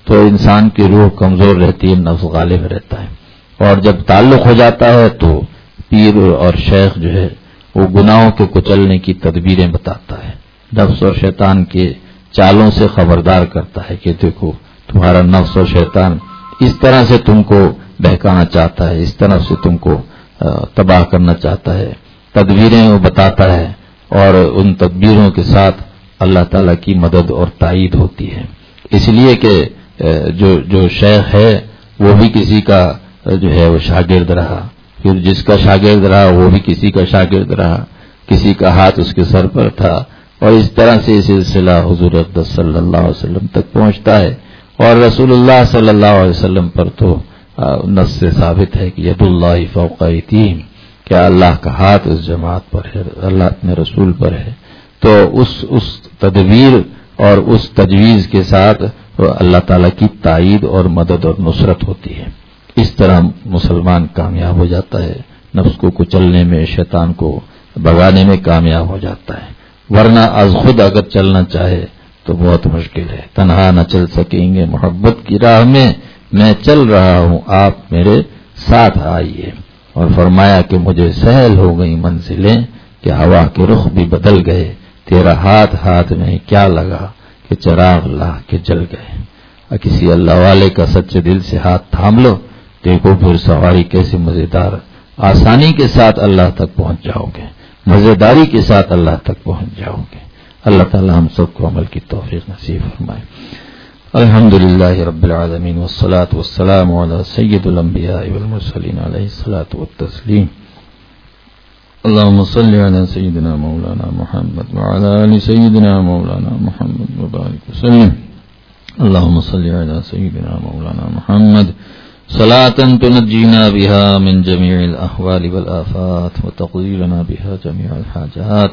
تو انسان کی روح کمزور رہتی ہے، نفس غالب رہتا ہے، اور جب تعلق ہو جاتا ہے تو پیر اور شیخ جو ہے وہ گناہوں کے کچلنے کی تدبیریں بتاتا ہے، نفس اور شیطان کے چالوں سے خبردار کرتا ہے کہ دیکھو تمہارا نفس اور شیطان اس طرح سے تم کو بہکانا چاہتا ہے، اس طرح سے تم کو تباہ کرنا چاہتا ہے، تدبیریں وہ بتاتا ہے، اور ان تدبیروں کے ساتھ اللہ تعالیٰ کی مدد اور تائید ہوتی ہے۔ اس لیے کہ جو جو شیخ ہے وہ بھی کسی کا جو ہے وہ شاگرد رہا، پھر جس کا شاگرد رہا وہ بھی کسی کا شاگرد رہا، کسی کا ہاتھ اس کے سر پر تھا، اور اس طرح سے سلسلہ حضور اقدس صلی اللہ علیہ وسلم تک پہنچتا ہے۔ اور رسول اللہ صلی اللہ علیہ وسلم پر تو نص سے ثابت ہے کہ ید اللہ فوق ایدیہم، کہ اللہ کا ہاتھ اس جماعت پر ہے، اللہ اپنے رسول پر ہے۔ تو اس اس تدبیر اور اس تجویز کے ساتھ اللہ تعالیٰ کی تائید اور مدد اور نصرت ہوتی ہے۔ اس طرح مسلمان کامیاب ہو جاتا ہے، نفس کو کچلنے میں، شیطان کو بھگانے میں کامیاب ہو جاتا ہے، ورنہ از خود اگر چلنا چاہے تو بہت مشکل ہے۔ تنہا نہ چل سکیں گے محبت کی راہ میں، میں چل رہا ہوں آپ میرے ساتھ آئیے۔ اور فرمایا کہ مجھے سہل ہو گئی منزلیں، کہ ہوا کے رخ بھی بدل گئے، تیرا ہاتھ ہاتھ میں کیا لگا کہ چراغ لا کے جل گئے۔ اور کسی اللہ والے کا سچے دل سے ہاتھ تھام لو، دیکھو پھر سواری کیسے مزیدار، آسانی کے ساتھ اللہ تک پہنچ جاؤ گے، مزیداری کے ساتھ اللہ تک پہنچ جاؤ گے۔ اللہ تعالی ہم سب کو عمل کی توفیق نصیب فرمائے۔ الحمدللہ رب العالمین والصلاة والسلام علی سید الانبیاء والمرسلین علیہ الصلاة والتسلیم۔ اللهم صل على سيدنا مولانا محمد وعلى آل سيدنا مولانا محمد وبارك وسلم۔ اللهم صل على سيدنا مولانا محمد صلاة تنجينا بها من جميع الأحوال والآفات، وتقضي لنا بها جميع الحاجات،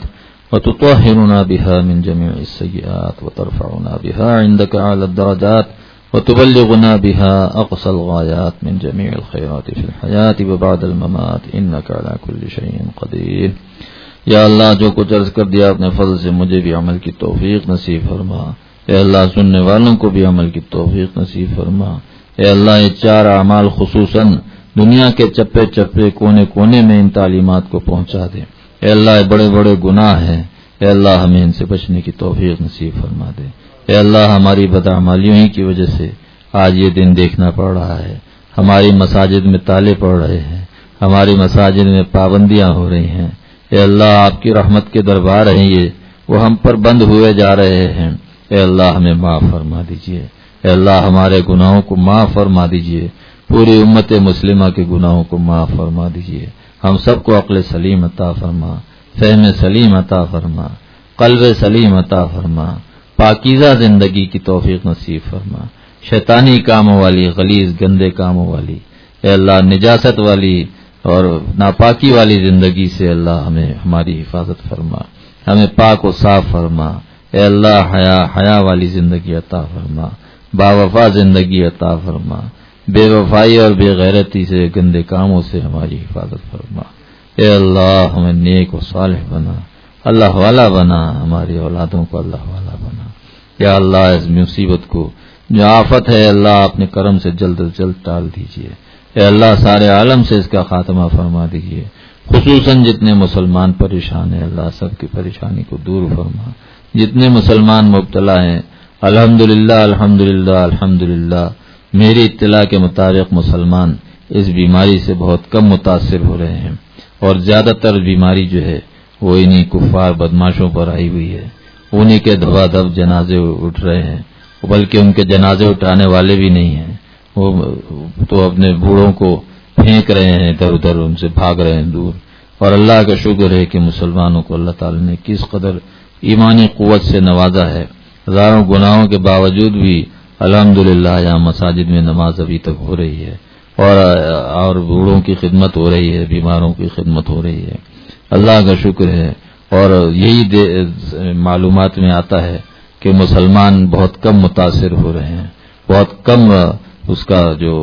وتطهرنا بها من جميع السيئات، وترفعنا بها عندك أعلى الدرجات، وتبلغنا بها أقصى الغايات من جميع الخيرات في الحياة وبعد الممات، إنك على كل شيء قدير۔ یا اللہ جو کچھ عرض کر دیا اپنے فضل سے مجھے بھی عمل کی توفیق نصیب فرما، اے اللہ سننے والوں کو بھی عمل کی توفیق نصیب فرما، اے اللہ یہ چار اعمال خصوصاً دنیا کے چپے چپے کونے کونے میں ان تعلیمات کو پہنچا دے، اے اللہ یہ بڑے بڑے گناہ ہیں، اے اللہ ہمیں ان سے بچنے کی توفیق نصیب فرما دے، اے اللہ ہماری بدعمالیوں ہی کی وجہ سے آج یہ دن دیکھنا پڑ رہا ہے، ہماری مساجد میں تالے پڑ رہے ہیں، ہماری مساجد میں پابندیاں ہو رہی ہیں، اے اللہ آپ کی رحمت کے دربار ہیں یہ، وہ ہم پر بند ہوئے جا رہے ہیں، اے اللہ ہمیں معاف فرما دیجئے، اے اللہ ہمارے گناہوں کو معاف فرما دیجئے، پوری امت مسلمہ کے گناہوں کو معاف فرما دیجئے، ہم سب کو عقل سلیم عطا فرما، فہم سلیم عطا فرما، قلب سلیم عطا فرما، پاکیزہ زندگی کی توفیق نصیب فرما، شیطانی کاموں والی، غلیظ گندے کاموں والی، اے اللہ نجاست والی اور ناپاکی والی زندگی سے اللہ ہمیں ہماری حفاظت فرما، ہمیں پاک و صاف فرما، اے اللہ حیا حیا والی زندگی عطا فرما، با وفا زندگی عطا فرما، بے وفائی اور بے غیرتی سے گندے کاموں سے ہماری حفاظت فرما، اے اللہ ہمیں نیک و صالح بنا، اللہ والا بنا، ہماری اولادوں کو اللہ والا بنا، یا اللہ اس مصیبت کو جو آفت ہے اللہ اپنے کرم سے جلد از جلد ٹال دیجیے، اے اللہ سارے عالم سے اس کا خاتمہ فرما دیجیے، خصوصاً جتنے مسلمان پریشان ہیں اللہ سب کی پریشانی کو دور فرما، جتنے مسلمان مبتلا ہیں الحمدللہ الحمدللہ الحمدللہ میری اطلاع کے مطابق مسلمان اس بیماری سے بہت کم متاثر ہو رہے ہیں، اور زیادہ تر بیماری جو ہے وہ انہی کفار بدماشوں پر آئی ہوئی ہے، انہی کے دبا دب جنازے اٹھ رہے ہیں، بلکہ ان کے جنازے اٹھانے والے بھی نہیں ہیں، وہ تو اپنے بوڑھوں کو پھینک رہے ہیں ادھر ادھر، ان سے بھاگ رہے ہیں دور، اور اللہ کا شکر ہے کہ مسلمانوں کو اللہ تعالی نے کس قدر ایمانی قوت سے نوازا ہے، ہزاروں گناہوں کے باوجود بھی الحمدللہ یہاں مساجد میں نماز ابھی تک ہو رہی ہے، اور اور بوڑھوں کی خدمت ہو رہی ہے، بیماروں کی خدمت ہو رہی ہے، اللہ کا شکر ہے۔ اور یہی معلومات میں آتا ہے کہ مسلمان بہت کم متاثر ہو رہے ہیں، بہت کم اس کا جو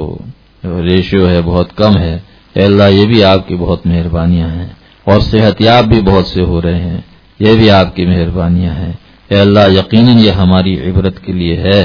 ریشیو ہے بہت کم ہے، اے اللہ یہ بھی آپ کی بہت مہربانیاں ہیں، اور صحت یاب بھی بہت سے ہو رہے ہیں، یہ بھی آپ کی مہربانیاں ہیں، اے اللہ یقیناً یہ ہماری عبرت کے لیے ہے،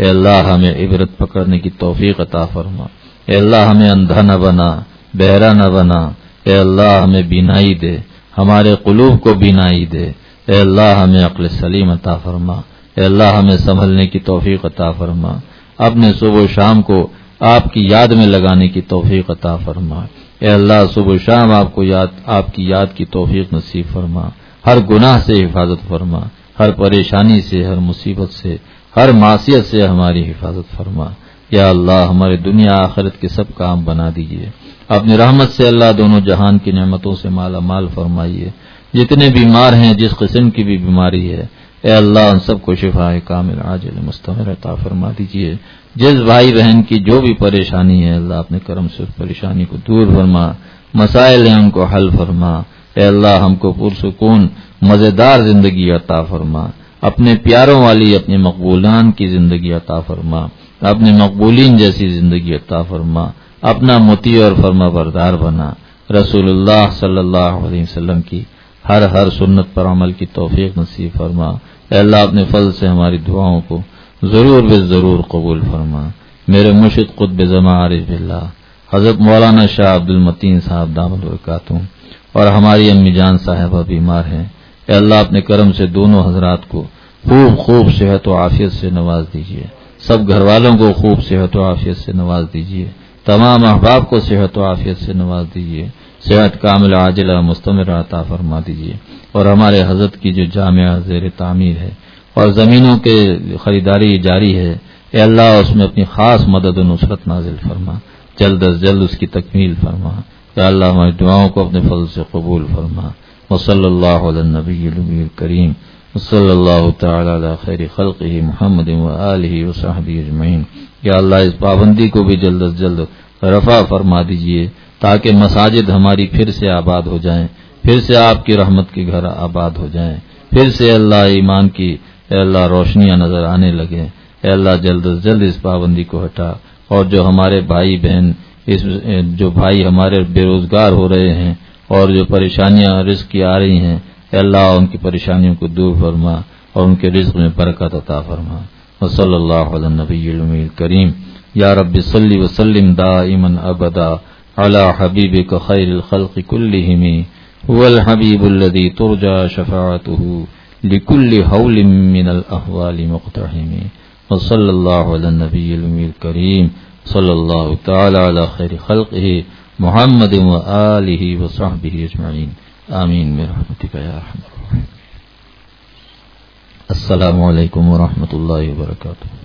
اے اللہ ہمیں عبرت پکڑنے کی توفیق عطا فرما، اے اللہ ہمیں اندھا نہ بنا، بہرا نہ بنا، اے اللہ ہمیں بینائی دے، ہمارے قلوب کو بینائی دے، اے اللہ ہمیں عقل سلیم عطا فرما، اے اللہ ہمیں سنبھلنے کی توفیق عطا فرما، اپنے صبح و شام کو آپ کی یاد میں لگانے کی توفیق عطا فرما، اے اللہ صبح و شام آپ کو یاد آپ کی یاد کی توفیق نصیب فرما، ہر گناہ سے حفاظت فرما، ہر پریشانی سے، ہر مصیبت سے، ہر معصیت سے ہماری حفاظت فرما، یا اللہ ہمارے دنیا آخرت کے سب کام بنا دیجیے، اپنی رحمت سے اللہ دونوں جہان کی نعمتوں سے مالا مال فرمائیے، جتنے بیمار ہیں جس قسم کی بھی بیماری ہے اے اللہ ان سب کو شفاء کامل عاجل مستمر عطا فرما دیجیے، جس بھائی بہن کی جو بھی پریشانی ہے اللہ اپنے کرم سے اس پریشانی کو دور فرما، مسائل ہیں ان کو حل فرما، اے اللہ ہم کو پرسکون مزیدار زندگی عطا فرما، اپنے پیاروں والی اپنے مقبولان کی زندگی عطا فرما، اپنے مقبولین جیسی زندگی عطا فرما، اپنا مطیع اور فرما بردار بنا، رسول اللہ صلی اللہ علیہ وسلم کی ہر ہر سنت پر عمل کی توفیق نصیب فرما، اے اللہ اپنے فضل سے ہماری دعاؤں کو ضرور بے ضرور قبول فرما، میرے مرشد قطب زمان عارف باللہ حضرت مولانا شاہ عبد المتین صاحب دامت برکاتہم اور ہماری امی جان صاحبہ بیمار ہیں، اے اللہ اپنے کرم سے دونوں حضرات کو خوب خوب صحت و عافیت سے نواز دیجیے، سب گھر والوں کو خوب صحت و عافیت سے نواز دیجیے، تمام احباب کو صحت و عافیت سے نواز دیجیے، صحت کامل عاجلہ مستمر عطا فرما دیجیے، اور ہمارے حضرت کی جو جامعہ زیر تعمیر ہے اور زمینوں کے خریداری جاری ہے اے اللہ اس میں اپنی خاص مدد و نصرت نازل فرما، جلد از جلد اس کی تکمیل فرما، یا اللہ ہماری دعاؤں کو اپنے فضل سے قبول فرما، وصلی اللہ علی النبی النبی الکریم وصلی اللہ تعالی علی خیر خلقہ محمد وآلہ وصحبہ اجمعین، یا اللہ اس پابندی کو بھی جلد از جلد رفع فرما دیجیے تاکہ مساجد ہماری پھر سے آباد ہو جائیں، پھر سے آپ کی رحمت کے گھر آباد ہو جائیں، پھر سے اللہ ایمان کی اے اللہ روشنیاں نظر آنے لگیں، اے اللہ جلد از جلد اس پابندی کو ہٹا، اور جو ہمارے بھائی بہن اس جو بھائی ہمارے بے روزگار ہو رہے ہیں اور جو پریشانیاں رزق کی آ رہی ہیں اے اللہ ان کی پریشانیوں کو دور فرما اور ان کے رزق میں برکت عطا فرما، وصلی اللہ علی النبی الامی الکریم، یا رب صلی وسلم دائما ابدا علی حبیبک خیر الخلق کلہم هو الحبیب الذی ترجى شفاعته لكل حول من الاحوال مقتحم، وصلی اللہ علی النبی الامی الکریم صلی اللہ تعالی علی خیر خلقہ محمد وآلہ وصحبہ اجمعین، آمین برحمتک یا ارحم الراحمین۔ السلام علیکم ورحمۃ اللہ وبرکاتہ۔